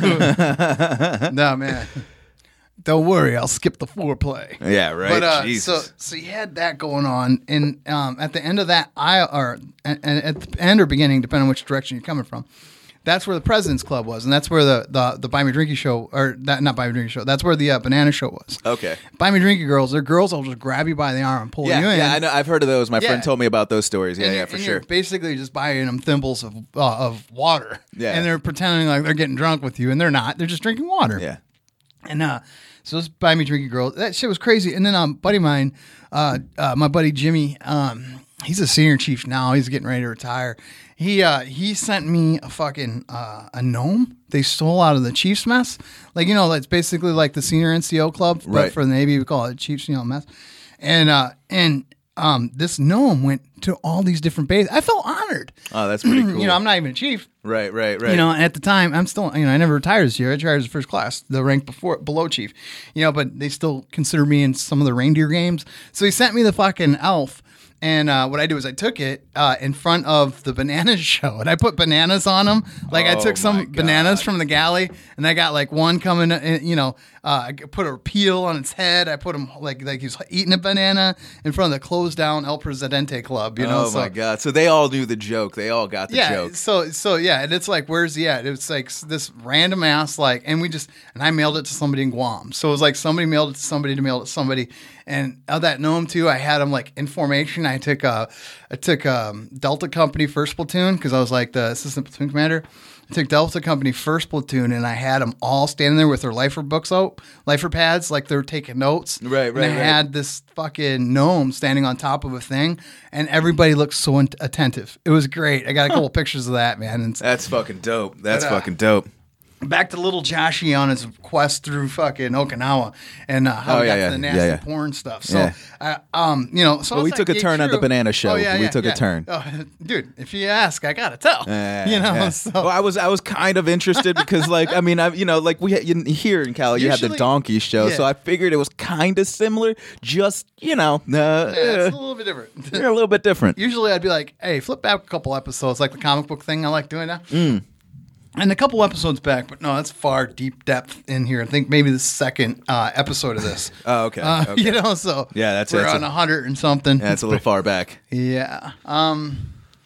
Tubuku? No, man. Don't worry, I'll skip the foreplay. Yeah, right. But uh, Jesus. so so you had that going on, and um, at the end of that aisle, or at, at the end or beginning, depending on which direction you're coming from, that's where the President's Club was, and that's where the the, the Buy Me Drinky show, or that not Buy Me Drinky show, that's where the uh, Banana show was. Okay. Buy Me Drinky girls, they're girls that'll just grab you by the arm and pull Yeah, you in. yeah, I know. I've heard of those. My Yeah. friend told me about those stories. Yeah, And yeah, you're- for and sure. You're basically just buying them thimbles of uh, of water. Yeah. And they're pretending like they're getting drunk with you, and they're not. They're just drinking water. Yeah. And uh, so this Buy Me Drinky girl, that shit was crazy. And then um, buddy of mine, uh, uh, my buddy Jimmy, um, he's a senior chief now. He's getting ready to retire. He uh, he sent me a fucking uh, a gnome they stole out of the Chiefs mess. Like, you know, it's basically like the senior N C O club, but Right. for the Navy we call it Chiefs, you know, mess. And uh, and um, this gnome went to all these different bases. I felt honored. Oh, that's pretty cool. You know, I'm not even a chief. right, right, right. You know, and at the time, I'm still, you know, I never retired this year. I retired as first class, the rank before, below chief. You know, but they still consider me in some of the reindeer games. So he sent me the fucking elf, And uh, what I did was I took it uh, in front of the banana show, and I put bananas on them. Like I Oh, took my some God. bananas from the galley, and I got like one coming. in, You know, uh, I put a peel on its head. I put him like like he was eating a banana in front of the closed down El Presidente Club. You know, oh so, my god! So they all knew the joke. They all got the yeah, joke. so so yeah, and it's like, where's he at? It was like this random ass like, and we just and I mailed it to somebody in Guam. So it was like somebody mailed it to somebody to mail it to somebody, and of that gnome too, I had them like in formation. I took uh, I took um, Delta Company First Platoon because I was like the assistant platoon commander. I took Delta Company First Platoon, and I had them all standing there with their lifer books out, lifer pads, like they were taking notes. Right, And right, I right. had this fucking gnome standing on top of a thing, and everybody looked so in- attentive. It was great. I got a couple pictures of that, man. And That's fucking dope. That's But, uh, fucking dope. back to little Joshy on his quest through fucking Okinawa and uh, how Oh, he yeah, got yeah, to the nasty yeah, yeah. porn stuff. So, Yeah. uh, um, you know, so Well, it's we took like, a yeah, turn on the true. banana show. Oh, yeah, We yeah, took a yeah. turn. Oh, dude, if you ask, I gotta tell. Yeah, you know, yeah. so Well, I was I was kind of interested because like I mean I you know like we had, you, here in Cali you had the Usually- donkey show, yeah. so I figured it was kind of similar, just you know uh, yeah, it's a uh, little bit different. a little bit different. Usually, I'd be like, "Hey, flip back a couple episodes, like the comic book thing I like doing now." Mm. And a couple episodes back, but no, that's far deep depth in here. I think maybe the second uh, episode of this. Oh, okay, Uh, okay. You know, so Yeah, that's- we're that's on a- a hundred and something. Yeah, it's a little far back. Yeah. Um.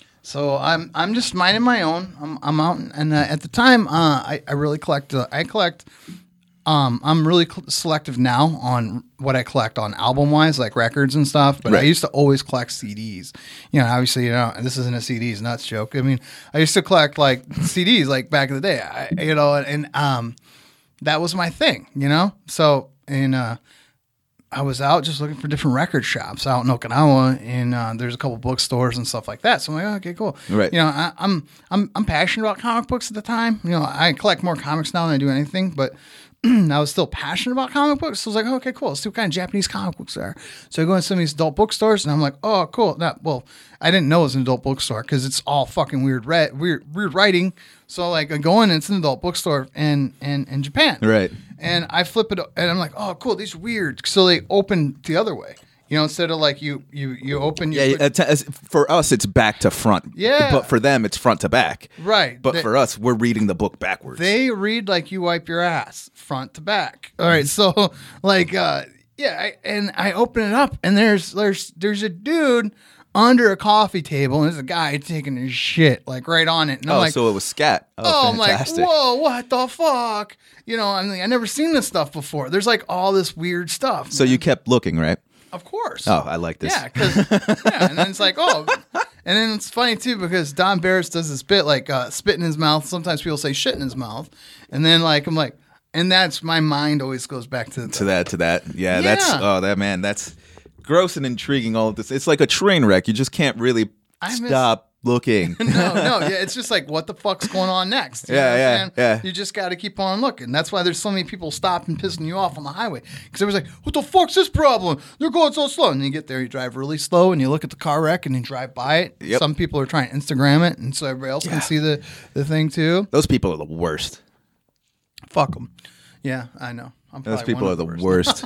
So I'm I'm just minding my own. I'm I'm out, and uh, at the time, uh, I I really collect. Uh, I collect. Um, I'm really cl- selective now on what I collect on album wise, like records and stuff. But I Right. used to always collect C Ds. You know, obviously, you know, this isn't a C Ds nuts joke. I mean, I used to collect like C Ds, like back in the day. I, you know, and, and um, that was my thing. You know, so and uh. I was out just looking for different record shops out in Okinawa, and uh, there's a couple bookstores and stuff like that. So I'm like, oh, okay, cool. Right. You know, I, I'm I'm I'm passionate about comic books at the time. You know, I collect more comics now than I do anything, but I was still passionate about comic books. So I was like, oh, okay, cool. Let's see what kind of Japanese comic books there are. So I go in some of these adult bookstores, and I'm like, oh, cool. Not, well, I didn't know it was an adult bookstore because it's all fucking weird, re- weird, weird writing. So like, I go in, and it's an adult bookstore in in, in Japan. Right. And I flip it, and I'm like, oh, cool. These are weird. So they open the other way. You know, instead of like you you you open. You Yeah, put- uh, t- as- for us it's back to front. Yeah. But for them it's front to back. Right. But They- for us we're reading the book backwards. They read like you wipe your ass, front to back. All right, so like, uh, yeah, I, and I open it up, and there's there's there's a dude under a coffee table, and there's a guy taking his shit like right on it, and I'm oh, like, so it was scat. Oh, oh, I'm like, fantastic. whoa, what the fuck? You know, I'm like, I never seen this stuff before. There's like all this weird stuff. So you kept looking, right? Of course. Oh, I like this. Yeah, because yeah, and then it's like, oh, and then it's funny too because Don Barris does this bit like uh, spit in his mouth. Sometimes people say shit in his mouth, and then like I'm like, and that's my mind always goes back to to that to that yeah, Yeah. that's oh that man that's gross and intriguing. All of this, it's like a train wreck. You just can't really I miss- stop looking. no, no, yeah, it's just like what the fuck's going on next? You Yeah, know what I'm yeah, saying? yeah. You just got to keep on looking. That's why there's so many people stopping, pissing you off on the highway because it was like, what the fuck's this problem? They're going so slow, and you get there, you drive really slow, and you look at the car wreck, and you drive by it. Yep. Some people are trying to Instagram it, and so everybody else Yeah. can see the the thing too. Those people are the worst. Fuck them. Yeah, I know. I'm Those probably people one are of the worst.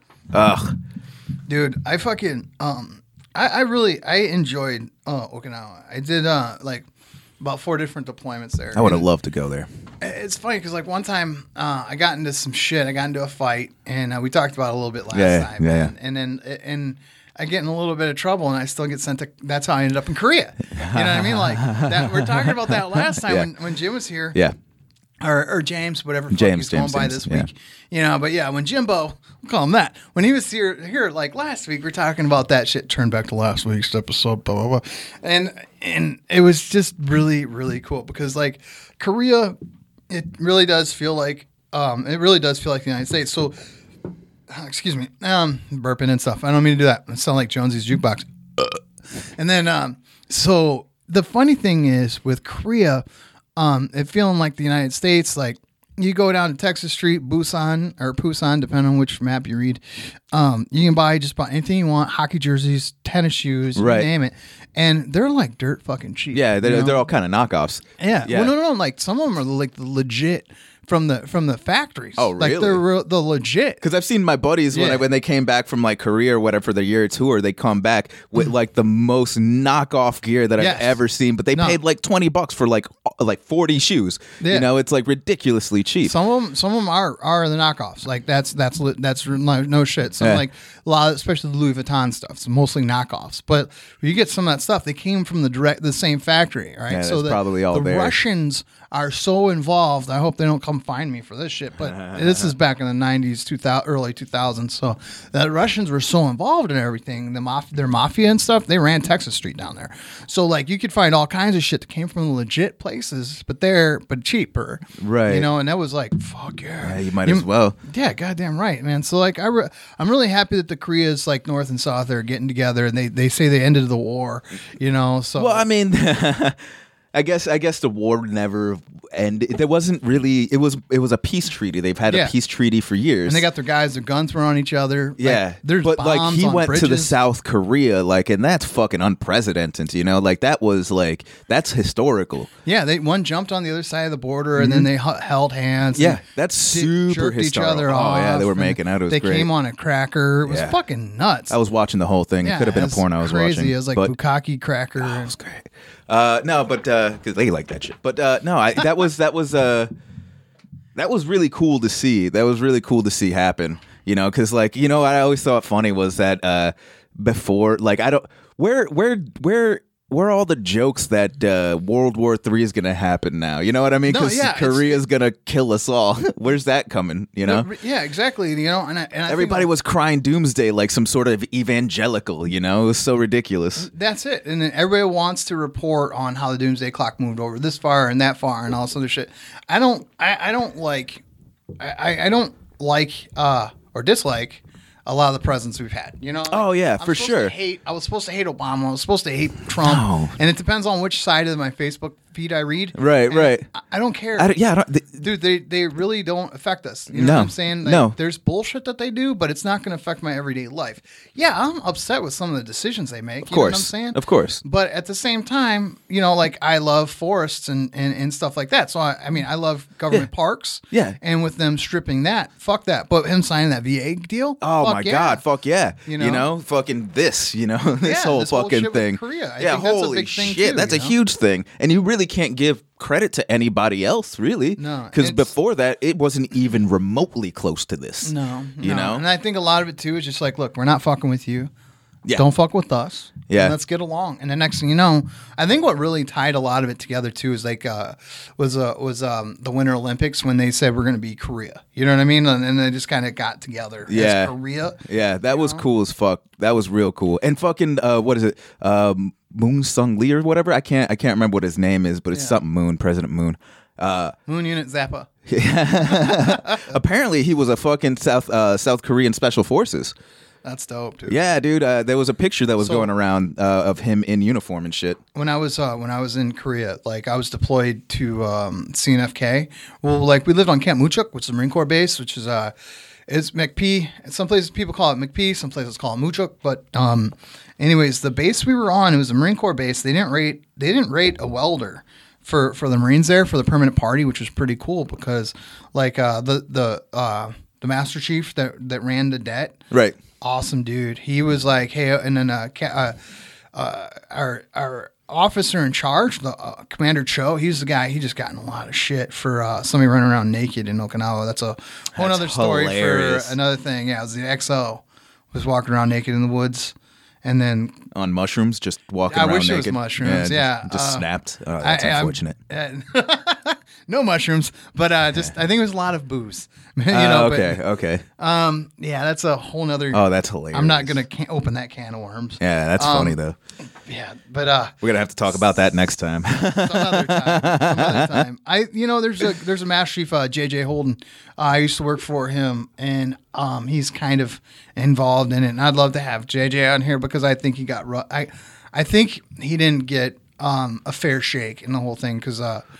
Ugh. Dude, I fucking um I, I really I enjoyed uh Okinawa. I did uh like about four different deployments there. I would have And loved to go there. It's funny because like one time uh I got into some shit. I got into a fight, and uh, we talked about it a little bit last Yeah, time. yeah, and, and then and I get in a little bit of trouble, and I still get sent to. That's how I ended up in Korea. You know what I mean? Like that. We're talking about that last time Yeah. when, when Jim was here. Yeah. Or, or James, whatever fuck James, he's going James, by James, this yeah. week, you know. But yeah, when Jimbo, we'll call him that. When he was here, here like last week, we're talking about that shit. Turn back to last week's episode, blah blah blah, and and it was just really really cool because like Korea, it really does feel like um, it really does feel like the United States. So, excuse me, um, burping and stuff. I don't mean to do that. I sound like Jonesy's jukebox. And then, um, so the funny thing is with Korea, um, it feeling like the United States, like You go down to Texas Street, Busan or Busan, depending on which map you read. Um, you can buy just about anything you want: hockey jerseys, tennis shoes, Right. you name it, and they're like dirt fucking cheap. Yeah, they're, you know? they're all kind of knockoffs. Yeah. Yeah. Well, no, no, no. Like some of them are like the legit from the from the factories. Oh, Like really? they're real, the legit. Because I've seen my buddies when Yeah. I, when they came back from like Korea or whatever for their year tour, they come back with like the most knockoff gear that I've Yes. ever seen. But they No. paid like twenty bucks for like uh, like forty shoes. Yeah. You know, it's like ridiculously cheap. Some of them, some of them are are the knockoffs. Like that's that's li- that's no, no shit. Some Yeah. like a lot, of, especially the Louis Vuitton stuff. It's mostly knockoffs. But when you get some of that stuff, they came from the direct the same factory, right? Yeah, so that's the, probably all the there. Russians are so involved. I hope they don't come find me for this shit. But this is back in the nineties, two thousand, early two thousands. So the Russians were so involved in everything. The maf- their mafia and stuff. They ran Texas Street down there. So like you could find all kinds of shit that came from legit places, but there, but cheaper. Right. You know, and that was like, fuck yeah. Yeah, you might as well. Yeah, goddamn right, man. So like, I re- I'm really happy that the Koreas, like North and South, are getting together, and they, they say they ended the war. You know, so Well, I mean, I guess I guess the war never ended. There wasn't really. It was it was a peace treaty. They've had Yeah. a peace treaty for years. and they got their guys, their guns thrown on each other. Like, Yeah, there's but like bombs he on went to the bridges. South Korea, like, and that's fucking unprecedented. You know, like that was like that's historical. Yeah, they one jumped on the other side of the border, and then they h- held hands. Mm-hmm. Yeah, and that's di- super jerked each historical. other Oh, off. yeah, they were and making out. It was they great. came on a cracker. It was Yeah. fucking nuts. I was watching the whole thing. yeah, it could have been a it's porn I was crazy. watching. It was like but, bukkake cracker. Oh, it was great. Uh, no, but because they like that shit. But uh, no, I, that was that was uh, that was really cool to see. That was really cool to see happen. You know, because like you know, what I always thought funny was that uh, before, like I don't where where where. Where are all the jokes that uh, World War Three is going to happen now? You know what I mean? No, Because yeah, it's- Korea's going to kill us all. Where's that coming? You know? Yeah, exactly. You know, and I, and I think, Everybody like, was crying doomsday like some sort of evangelical, you know? It was so ridiculous. That's it. And then everybody wants to report on how the doomsday clock moved over this far and that far and all this other shit. I don't I, I don't like I, I don't like uh or dislike a lot of the presidents we've had. You know? Oh, yeah, I'm for supposed sure. to hate I was supposed to hate Obama. I was supposed to hate Trump. No. And it depends on which side of my Facebook feed I read. Right, And right. I, I don't care. I don't, yeah, I don't, th- Dude, they, they really don't affect us. You know No. what I'm saying? Like, No. There's bullshit that they do, but it's not going to affect my everyday life. Yeah, I'm upset with some of the decisions they make. of You know what I'm course. saying? Of course. But at the same time, you know, like I love forests and, and, and stuff like that. So, I, I mean, I love government Yeah. parks. Yeah. And with them stripping that, fuck that. But him signing that V A deal? Oh fuck my yeah. God! Fuck yeah! You You know? know, fucking this. You know, this Yeah, whole this whole fucking shit with thing. Korea. I yeah, think that's a holy big thing, shit! too, that's a you know? huge thing, and you really can't give credit to anybody else, really. No, because it's- before that, it wasn't even remotely close to this. No. you no. know. And I think a lot of it, too, is just like, look, we're not fucking with you. Yeah. Don't fuck with us. Yeah. And let's get along. And the next thing you know, I think what really tied a lot of it together too is like uh was uh was um the Winter Olympics when they said we're gonna be Korea. You know what I mean? And, and they just kind of got together Yeah. as Korea. Yeah, that was cool as fuck. That was real cool. And fucking uh, what is it? Um, Moon Sung Lee or whatever. I can't I can't remember what his name is, but it's Yeah. something Moon, President Moon. Uh, Moon Unit Zappa. apparently he was a fucking South uh, South Korean Special Forces. That's dope, dude. Yeah, dude. Uh, there was a picture that was So- going around uh, of him in uniform and shit. When I was uh, when I was in Korea, like I was deployed to um, C N F K. Well, like we lived on Camp Muchuk, which is a Marine Corps base, which is uh, it's McP. Some places people call it McP, some places call it Muchuk. But um, anyways, the base we were on, it was a Marine Corps base. They didn't rate they didn't rate a welder for, for the Marines there for the permanent party, which was pretty cool because like uh, the the uh, the Master Chief that that ran the det. Right. Awesome dude. He was like, hey, and then uh, ca- uh, uh, our our officer in charge, the uh, Commander Cho, he's the guy. He just gotten a lot of shit for uh, somebody running around naked in Okinawa. That's a whole That's other story hilarious. for another thing. Yeah, it was the X O was walking around naked in the woods, and then On mushrooms, just walking I around wish it was naked. mushrooms, just- yeah, just, uh, snapped. Oh, that's I- I- unfortunate. uh, no mushrooms, but uh, just I think it was a lot of booze. you Uh, know, okay, but, okay. um, yeah, that's a whole nother. Oh, that's hilarious. I'm not gonna can- open that can of worms. Yeah, that's Um, funny though. Yeah, but uh. We're gonna have to talk about that next time. some other time. Some other time. I, you know, there's a there's a Master Chief, uh, J J Holden. Uh, I used to work for him, and um, he's kind of involved in it. And I'd love to have J J on here because I think he got ru- I, I think he didn't get um, a fair shake in the whole thing because uh,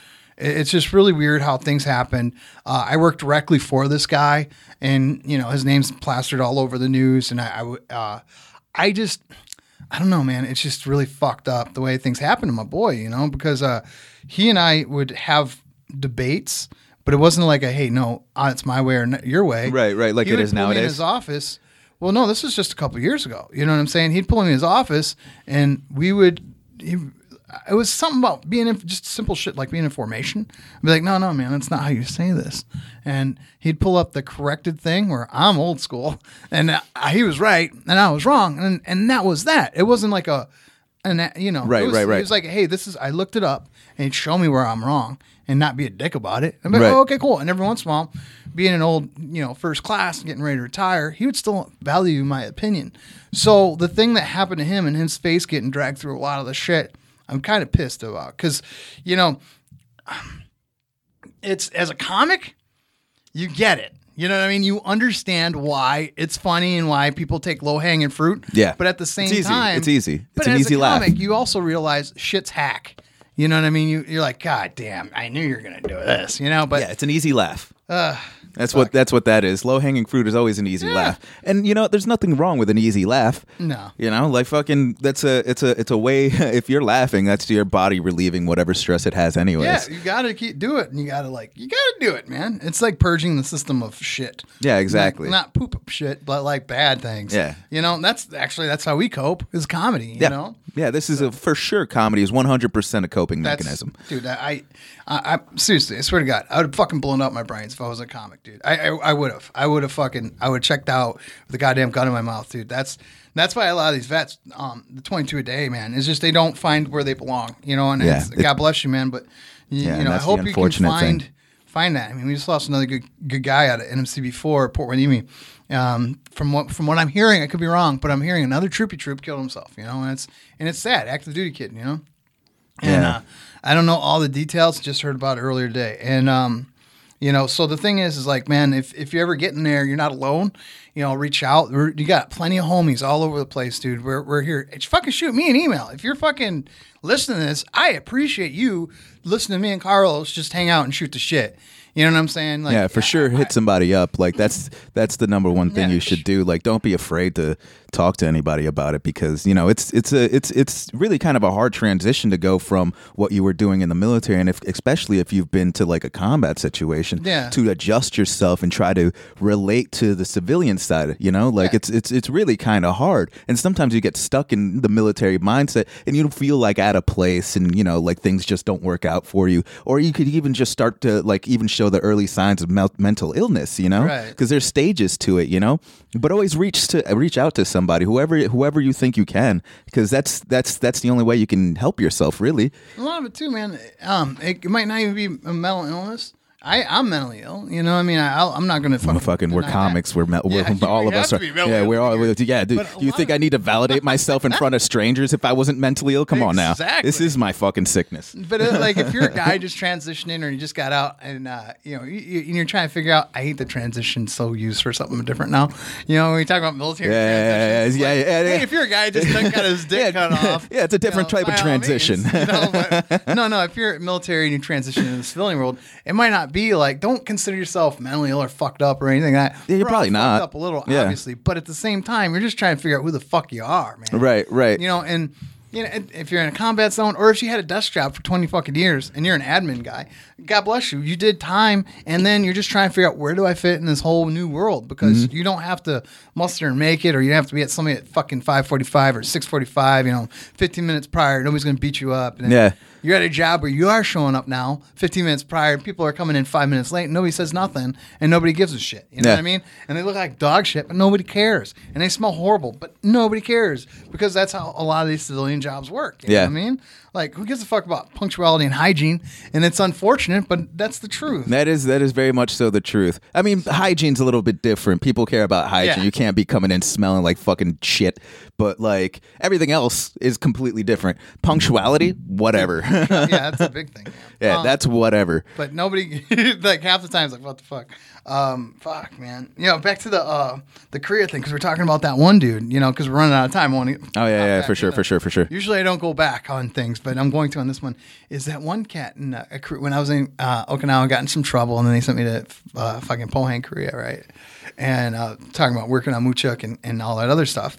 it- it's just really weird how things happen. Uh, I work directly for this guy, and you know his name's plastered all over the news, and I, I, w- uh, I just, I don't know, man. It's just really fucked up the way things happen to my boy, you know, because uh, he and I would have debates, but it wasn't like a hey, no, uh, it's my way or n- your way, Right, right, like He it would is pull me in nowadays. his office. Well, no, this was just a couple years ago. You know what I'm saying? He'd pull me in his office, and we would. He, it was something about being in, just simple shit like being in formation. I'd be like, no, no, man, that's not how you say this. And he'd pull up the corrected thing where I'm old school, and uh, he was right, and I was wrong, and and that was that. It wasn't like a, an you know, Right, it was, right, right. It was like, hey, this is. I looked it up, and he'd show me where I'm wrong, and not be a dick about it. I'm like, Right. oh, okay, cool. And every once in a while, being an old, you know, first class and getting ready to retire, he would still value my opinion. So the thing that happened to him and his face getting dragged through a lot of the shit, I'm kind of pissed about because, you know, it's as a comic, you get it. You know what I mean? You understand why it's funny and why people take low hanging fruit. Yeah. But at the same It's easy. time, It's easy. But It's an as easy a laugh. comic, you also realize shit's hack. You know what I mean? You, you're like, God damn, I knew you were gonna do this. You know, but Yeah, it's an easy laugh. uh, That's what that's what that is. Low hanging fruit is always an easy Yeah. laugh. And you know, there's nothing wrong with an easy laugh. no. You know, like fucking that's a it's a it's a way if you're laughing, that's your body relieving whatever stress it has anyways. Yeah, you gotta keep do it, and you gotta like you gotta do it, man. It's like purging the system of shit. Yeah, exactly. Like, not poop shit, but like bad things. Yeah. you know that's actually that's how we cope is comedy. You yeah. know, Yeah, this is a for sure comedy is one hundred percent a coping that's mechanism. dude. I, I, I seriously, I swear to God, I would have fucking blown up my brains if I was a comic, dude. I, I, I would have, I would have fucking, I would have checked out with a goddamn gun in my mouth, dude. That's. That's why a lot of these vets, um, the twenty-two a day, man, is just they don't find where they belong, you know. And Yeah, it's, it- God bless you, man. But you, Yeah, you and know, I that's the hope you can unfortunate find thing. find that. I mean, we just lost another good good guy out of N M C before Port Hueneme. Um, from what from what I'm hearing, I could be wrong, but I'm hearing another troopy troop killed himself. You know, and it's and it's sad, active duty kid. You know, and Yeah. uh, I don't know all the details. Just heard about it earlier today, and um, you know, so the thing is, is like, man, if if you're ever getting there, you're not alone. You know, reach out. We're, you got plenty of homies all over the place, dude. We're we're here. It's fucking shoot me an email if you're fucking listening to this. I appreciate you listening to me and Carlos just hang out and shoot the shit. You know what I'm saying? Like, Yeah, for sure. I- Hit somebody up. Like that's that's the number one thing Yeah. you should do. Like, don't be afraid to talk to anybody about it because you know it's it's a it's it's really kind of a hard transition to go from what you were doing in the military, and if especially if you've been to like a combat situation, Yeah. to adjust yourself and try to relate to the civilian side. You know, like Yeah. it's it's it's really kind of hard, and sometimes you get stuck in the military mindset, and you feel like out of place, and you know, like things just don't work out for you, or you could even just start to like even show the early signs of mel- mental illness, you know, Right. because there's stages to it, you know. But always reach to reach out to somebody, whoever whoever you think you can, because that's that's that's the only way you can help yourself, really. A lot of it too, man. Um, it, it might not even be a mental illness. I, I'm mentally ill. You know, what I mean, I, I'll- I'm not going to fucking. Fucking, we're deny comics. that. We're, me- we're Yeah, you all of have us to are. be mentally Yeah, ill we're all. to be- Yeah, dude. But a You lot think of- I need to validate myself in front of strangers if I wasn't mentally ill? Come on now. Exactly. This is my fucking sickness. But it, like, if you're a guy just transitioning, or you just got out, and uh, you know, you, you- you're trying to figure out, I hate the transition so used for something different now. You know, when we talk about military Yeah, yeah, transitions, yeah, like, yeah, yeah, hey, yeah. if you're a guy just done got his dick Yeah. cut off, Yeah, it's a different you know, type of by all transition. means, you know, but- no, no, if you're military and you transition into the civilian world, it might not be like, don't consider yourself mentally ill or fucked up or anything like that. Yeah, you're We're all probably not. fucked up a little, Yeah. obviously, but at the same time, you're just trying to figure out who the fuck you are, man. Right, right. You know, and you know, if you're in a combat zone, or if you had a desk job for twenty fucking years and you're an admin guy, God bless you. You did time, and then you're just trying to figure out, where do I fit in this whole new world? Because Mm-hmm. you don't have to muster and make it, or you don't have to be at somebody at fucking five forty-five or six forty-five. You know, fifteen minutes prior, nobody's gonna beat you up. And then Yeah. You're at a job where you are showing up now, fifteen minutes prior. People are coming in five minutes late. And nobody says nothing, and nobody gives a shit. You know Yeah. what I mean? And they look like dog shit, but nobody cares. And they smell horrible, but nobody cares, because that's how a lot of these civilian jobs work. You Yeah. know what I mean? Like, who gives a fuck about punctuality and hygiene? And it's unfortunate, but that's the truth. That is that is very much so the truth. I mean, hygiene's a little bit different. People care about hygiene. Yeah. You can't be coming in smelling like fucking shit. But like everything else is completely different. Punctuality, whatever. Yeah, that's a big thing. Man. yeah, Um, that's whatever. But nobody, like half the time, it's like, what the fuck? Um, fuck, man. You know, back to the uh, the Korea thing, because we're talking about that one dude. You know, because we're running out of time. I wanna Oh yeah, hop yeah, back for sure, into- for sure, for sure. Usually I don't go back on things, but I'm going to on this one. Is that one cat in uh, when I was in uh, Okinawa, got in some trouble, and then they sent me to uh, fucking Pohang, Korea, right? And uh, talking about working on Muchuk and, and all that other stuff.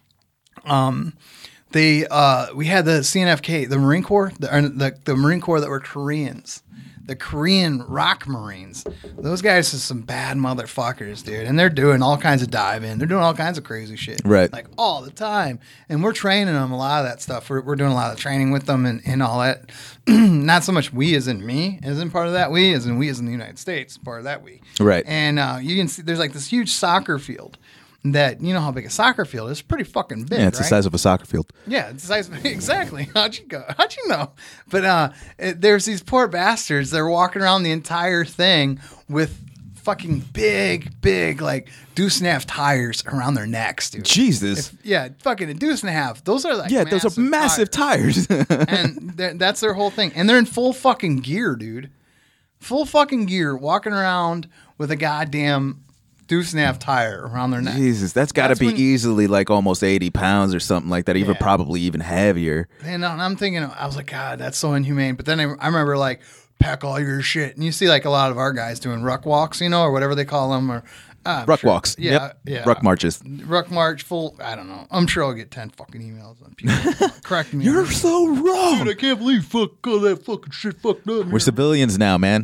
Um, they uh, we had the C N F K, the Marine Corps, the, the the Marine Corps that were Koreans. The Korean Rock Marines. Those guys are some bad motherfuckers, dude. And they're doing all kinds of diving. They're doing all kinds of crazy shit. Right. Like all the time. And we're training them a lot of that stuff. We're, we're doing a lot of training with them and, and all that. Not so much we as in me as in part of that we, as in we as in the United States, part of that we. Right. And uh, you can see there's like this huge soccer field. That, you know how big a soccer field is? It's pretty fucking big, Yeah, it's right? the size of a soccer field. Yeah, it's the size of, exactly. How'd you go? How'd you know? But uh, it, there's these poor bastards. They're walking around the entire thing with fucking big, big, like, deuce and a half tires around their necks, dude. Jesus. If, yeah, fucking a deuce and a half. Those are like Yeah, those are massive tires. and that's their whole thing. And they're in full fucking gear, dude. Full fucking gear, walking around with a goddamn deuce and a half tire around their neck. Jesus, that's got to be when, easily like almost eighty pounds or something like that, even yeah. probably even heavier. And I'm thinking, I was like, God, that's so inhumane. But then I, I remember like, pack all your shit. And you see like a lot of our guys doing ruck walks, you know, or whatever they call them. or uh, Ruck sure. walks. Yeah, yep. yeah. Ruck marches. Ruck march, full, I don't know. I'm sure I'll get ten fucking emails on people correcting me. You're so wrong. Dude, I can't believe fuck all that fucking shit fucked up. We're here. civilians now, man.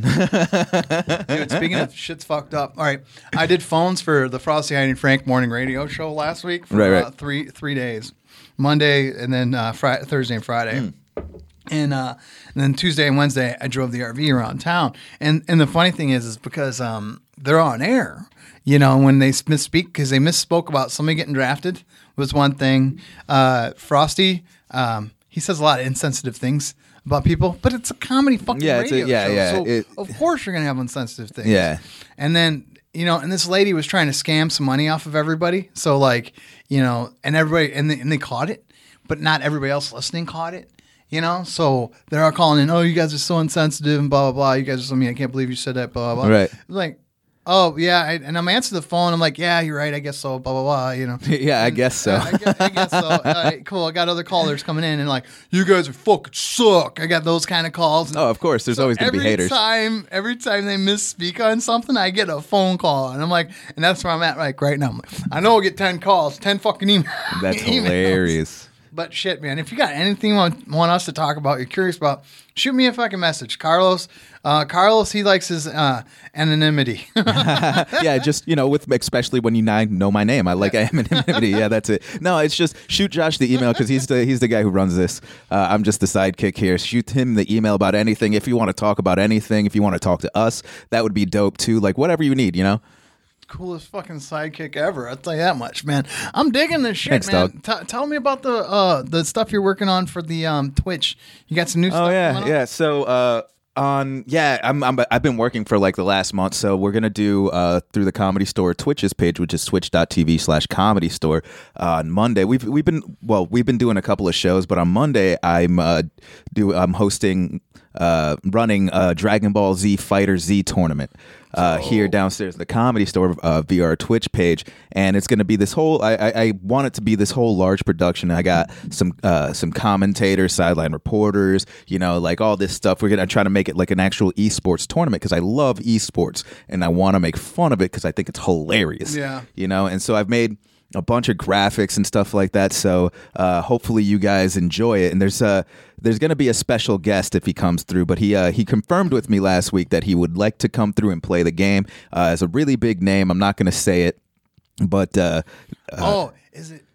Dude, speaking of shit's fucked up. All right, I did phones for the Frosty Heidi and Frank morning radio show last week for right, right. Uh, three three days, Monday and then uh, Friday, Thursday and Friday. Mm. And, uh, and then Tuesday and Wednesday, I drove the R V around town. And and the funny thing is, is because um, they're on air, you know, when they misspeak, because they misspoke about somebody getting drafted was one thing. Uh, Frosty, um, he says a lot of insensitive things about people, but it's a comedy fucking yeah, it's radio a, yeah, show. yeah. So it, of course you're going to have insensitive things. Yeah. And then, you know, and this lady was trying to scam some money off of everybody. So like, you know, and everybody, and they, and they caught it, but not everybody else listening caught it. You know, so they're all calling in, oh, you guys are so insensitive and blah, blah, blah. You guys are so mean. I can't believe you said that, blah, blah, blah. Right. Like, oh, yeah. I, and I'm answering the phone. I'm like, yeah, you're right. I guess so, blah, blah, blah, you know. yeah, I and, guess so. uh, I, guess, I guess so. All right, cool. I got other callers coming in and like, you guys are fucking suck. I got those kind of calls. Oh, of course. There's so always going to be haters. Every time, every time they misspeak on something, I get a phone call. And I'm like, and that's where I'm at like right now. I'm like, I know I'll get ten calls, ten fucking emails. That's hilarious. But shit, man, if you got anything you want, want us to talk about, you're curious about, shoot me a fucking message. Carlos, uh, Carlos, he likes his uh, anonymity. yeah, just, you know, with especially when you know my name. I like anonymity. Yeah, that's it. No, it's just shoot Josh the email because he's the, he's the guy who runs this. Uh, I'm just the sidekick here. Shoot him the email about anything. If you want to talk about anything, if you want to talk to us, that would be dope too. Like whatever you need, you know? Coolest fucking sidekick ever. I'll tell you that much, man. I'm digging this shit, Thanks, man. T- tell me about the uh, the stuff you're working on for the um, Twitch. You got some new oh, stuff? Oh yeah, coming yeah. up? So uh, on yeah, I'm, I'm I've been working for like the last month. So we're gonna do uh, through the Comedy Store Twitch's page, which is twitch.tv slash comedy store. Uh, on Monday, we've we've been well, we've been doing a couple of shows, but on Monday I'm uh, do I'm hosting uh, running a Dragon Ball Z Fighter Z tournament. Uh, oh. Here downstairs at the Comedy Store uh, via our Twitch page, and it's going to be this whole. I, I, I want it to be this whole large production. I got some uh, some commentators, sideline reporters, you know, like all this stuff. We're gonna try to make it like an actual esports tournament because I love esports and I want to make fun of it because I think it's hilarious. Yeah, you know, and so I've made a bunch of graphics and stuff like that. So uh, hopefully you guys enjoy it. And there's uh, there's going to be a special guest if he comes through. But he uh, he confirmed with me last week that he would like to come through and play the game. Uh, it's a really big name. I'm not going to say it, but uh, uh, oh, is it?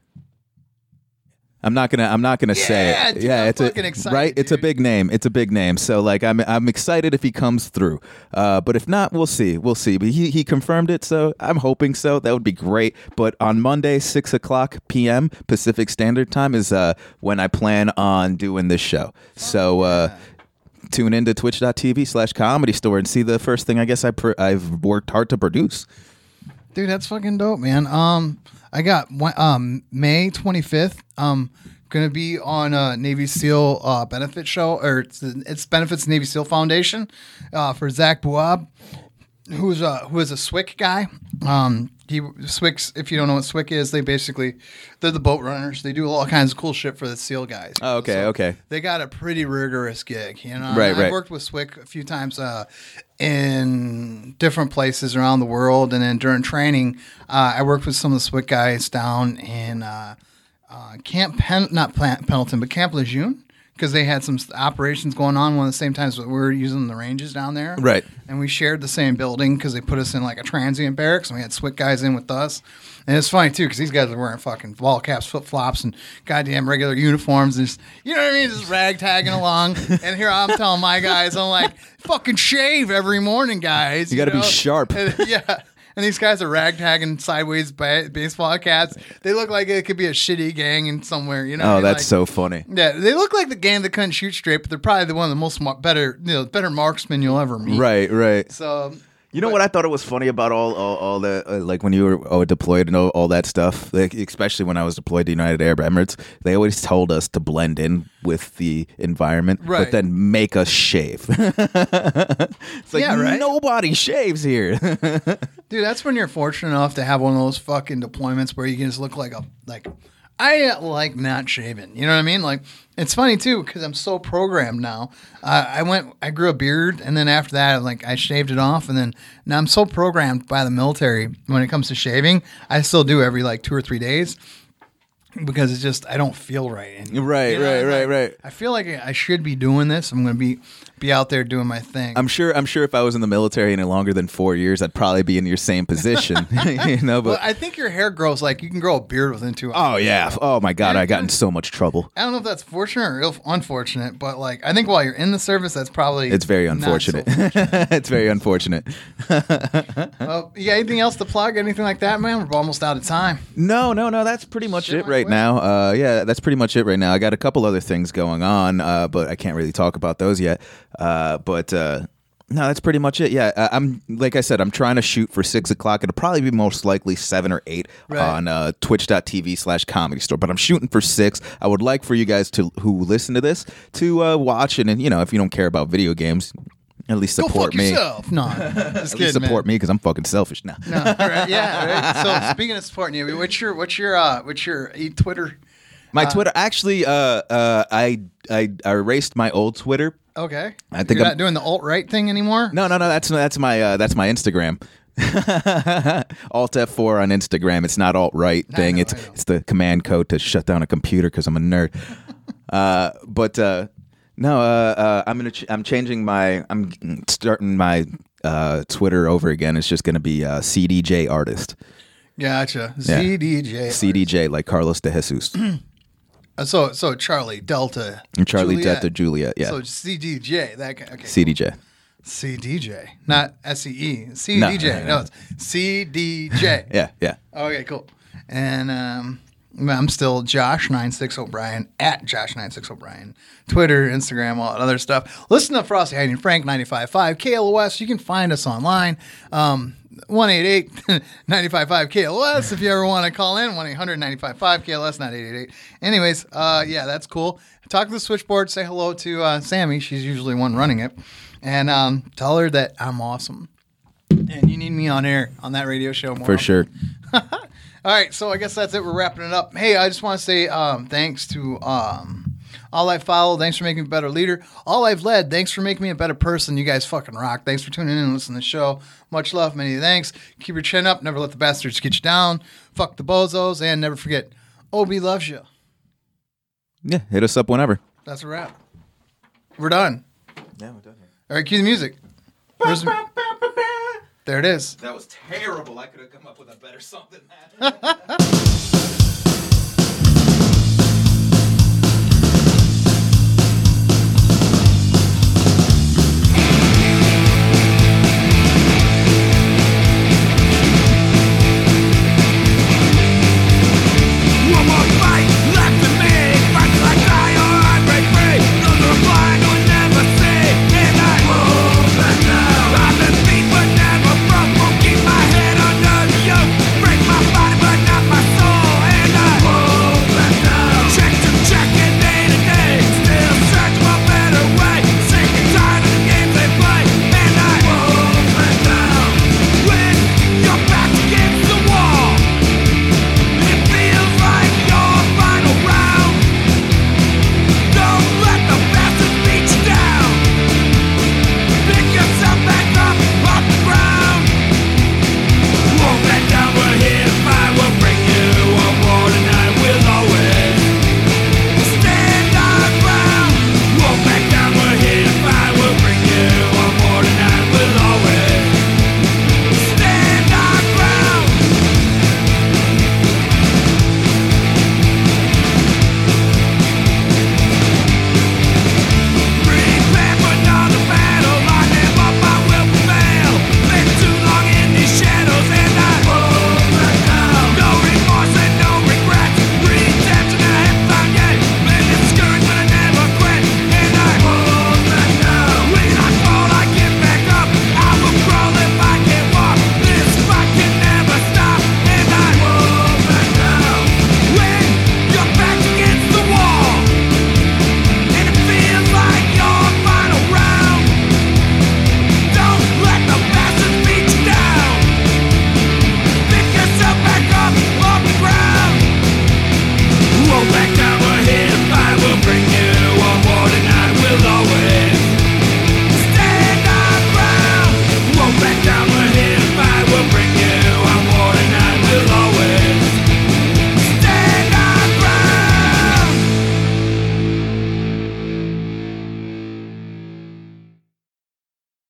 I'm not gonna. I'm not gonna yeah, say it. Dude, yeah, I'm it's a excited, right. Dude. It's a big name. It's a big name. So like, I'm I'm excited if he comes through. Uh, but if not, we'll see. We'll see. But he he confirmed it, so I'm hoping so. That would be great. But on Monday, six o'clock p.m. Pacific Standard Time is uh when I plan on doing this show. So. Uh, Tune into twitch.tv slash comedy store and see the first thing I guess I pr- I've worked hard to produce. Dude, that's fucking dope, man. Um, I got one, um May twenty-fifth. Um, gonna be on a Navy SEAL uh, benefit show, or it's, it's benefits Navy SEAL Foundation, uh, for Zach Buab. who's a who is a Swick guy. Um, he Swicks. If you don't know what Swick is, they basically they're the boat runners. They do all kinds of cool shit for the SEAL guys. Oh, okay, so okay. They got a pretty rigorous gig, you know. Right, I've right. worked with Swick a few times uh, in different places around the world, and then during training, uh, I worked with some of the Swick guys down in uh, uh, Camp Pen, not Plant Pendleton, but Camp Lejeune. Because they had some operations going on one of the same times that we were using the ranges down there. Right. And we shared the same building because they put us in like a transient barracks and we had Swick guys in with us. And it's funny too because these guys are wearing fucking ball caps, flip flops, and goddamn regular uniforms. And just, you know what I mean? Just ragtagging along. And here I'm telling my guys, I'm like, fucking shave every morning, guys. You got to know? be sharp. And, yeah. And these guys are ragtagging sideways ba- baseball caps. They look like it could be a shitty gang in somewhere, you know? Oh, what I mean? that's Like, so funny. yeah, they look like the gang that couldn't shoot straight, but they're probably the one of the most mar- better, you know, better marksmen you'll ever meet. Right, right. So, You know what I thought it was funny about all all, all the uh, like when you were oh, deployed and all, all that stuff, like especially when I was deployed to United Arab Emirates, they always told us to blend in with the environment, Right. but then make us shave. It's like Yeah, right? nobody shaves here. dude, that's when you're fortunate enough to have one of those fucking deployments where you can just look like a like. I uh, like not shaving. You know what I mean? Like it's funny too because I'm so programmed now. Uh, I went, I grew a beard, and then after that, like I shaved it off, and then now I'm so programmed by the military when it comes to shaving. I still do every like two or three days. Because it's just I don't feel right. And, Right, you know, right, it's right, like, right. I feel like I should be doing this. I'm going to be be out there doing my thing. I'm sure. I'm sure if I was in the military any longer than four years, I'd probably be in your same position. you know, but well, I think your hair grows like you can grow a beard within two hours. oh yeah, oh my god, I got in so much trouble. I don't know if that's fortunate or ill- unfortunate, but like I think while you're in the service, that's probably It's very not so unfortunate. fortunate. It's very unfortunate. Well, you got anything else to plug? Anything like that, man? We're almost out of time. No, no, no. That's pretty much Shit it went right quick. now. Uh, yeah, that's pretty much it right now. I got a couple other things going on, uh, but I can't really talk about those yet. Uh, but uh, no, that's pretty much it. Yeah, I- I'm like I said, I'm trying to shoot for six o'clock. It'll probably be most likely seven or eight Right. on uh, twitch.tv slash comedy store. But I'm shooting for six. I would like for you guys to who listen to this to uh, watch it, and you know, if you don't care about video games, at least Go support fuck me. yourself. No, just At kidding, least support man. me because I'm fucking selfish now. No, right, yeah, right. So speaking of supporting you, what's your what's your uh, what's your uh, Twitter? My Twitter, actually, uh, uh, I, I I erased my old Twitter. Okay, I think you're I'm- not doing the alt right thing anymore. No, no, no. That's that's my uh, that's my Instagram. Alt F four on Instagram. It's not alt right I thing. know, it's I know. it's the command code to shut down a computer because I'm a nerd. uh, but uh, no, uh, uh, I'm gonna ch- I'm changing my I'm starting my uh, Twitter over again. It's just gonna be uh, C D J artist. Gotcha. C D J. C D J like Carlos de Jesus. Uh, So so Charlie Delta. And Charlie Juliet. Delta Juliet. Yeah. So C D J. That guy. Okay. C D J. C D J, not S E E. C D J. No. No, it's C D J. Yeah. Yeah. Okay, cool. And um, I'm still Josh nine six O'Brien at Josh nine six O'Brien. Twitter, Instagram, all that other stuff. Listen to Frosty Hiding Frank ninety-five point five K L O S. You can find us online. Um, one eight eight nine five five K L O S if you ever want to call in. one eight hundred nine five five K L S, not eight eight eight. Anyways, uh, yeah, that's cool. Talk to the switchboard. Say hello to uh, Sammy. She's usually one running it. And um, tell her that I'm awesome. And you need me on air on that radio show more For often. sure. All right, so I guess that's it. We're wrapping it up. Hey, I just want to say um, thanks to um, All I Follow. Thanks for making me a better leader. All I've led. Thanks for making me a better person. You guys fucking rock. Thanks for tuning in and listening to the show. Much love. Many thanks. Keep your chin up. Never let the bastards get you down. Fuck the bozos. And never forget, Obi loves you. Yeah. Hit us up whenever. That's a wrap. We're done. Yeah, we're done. All right, cue the music. Where's the... There it is. That was terrible. I could have come up with a better song than that.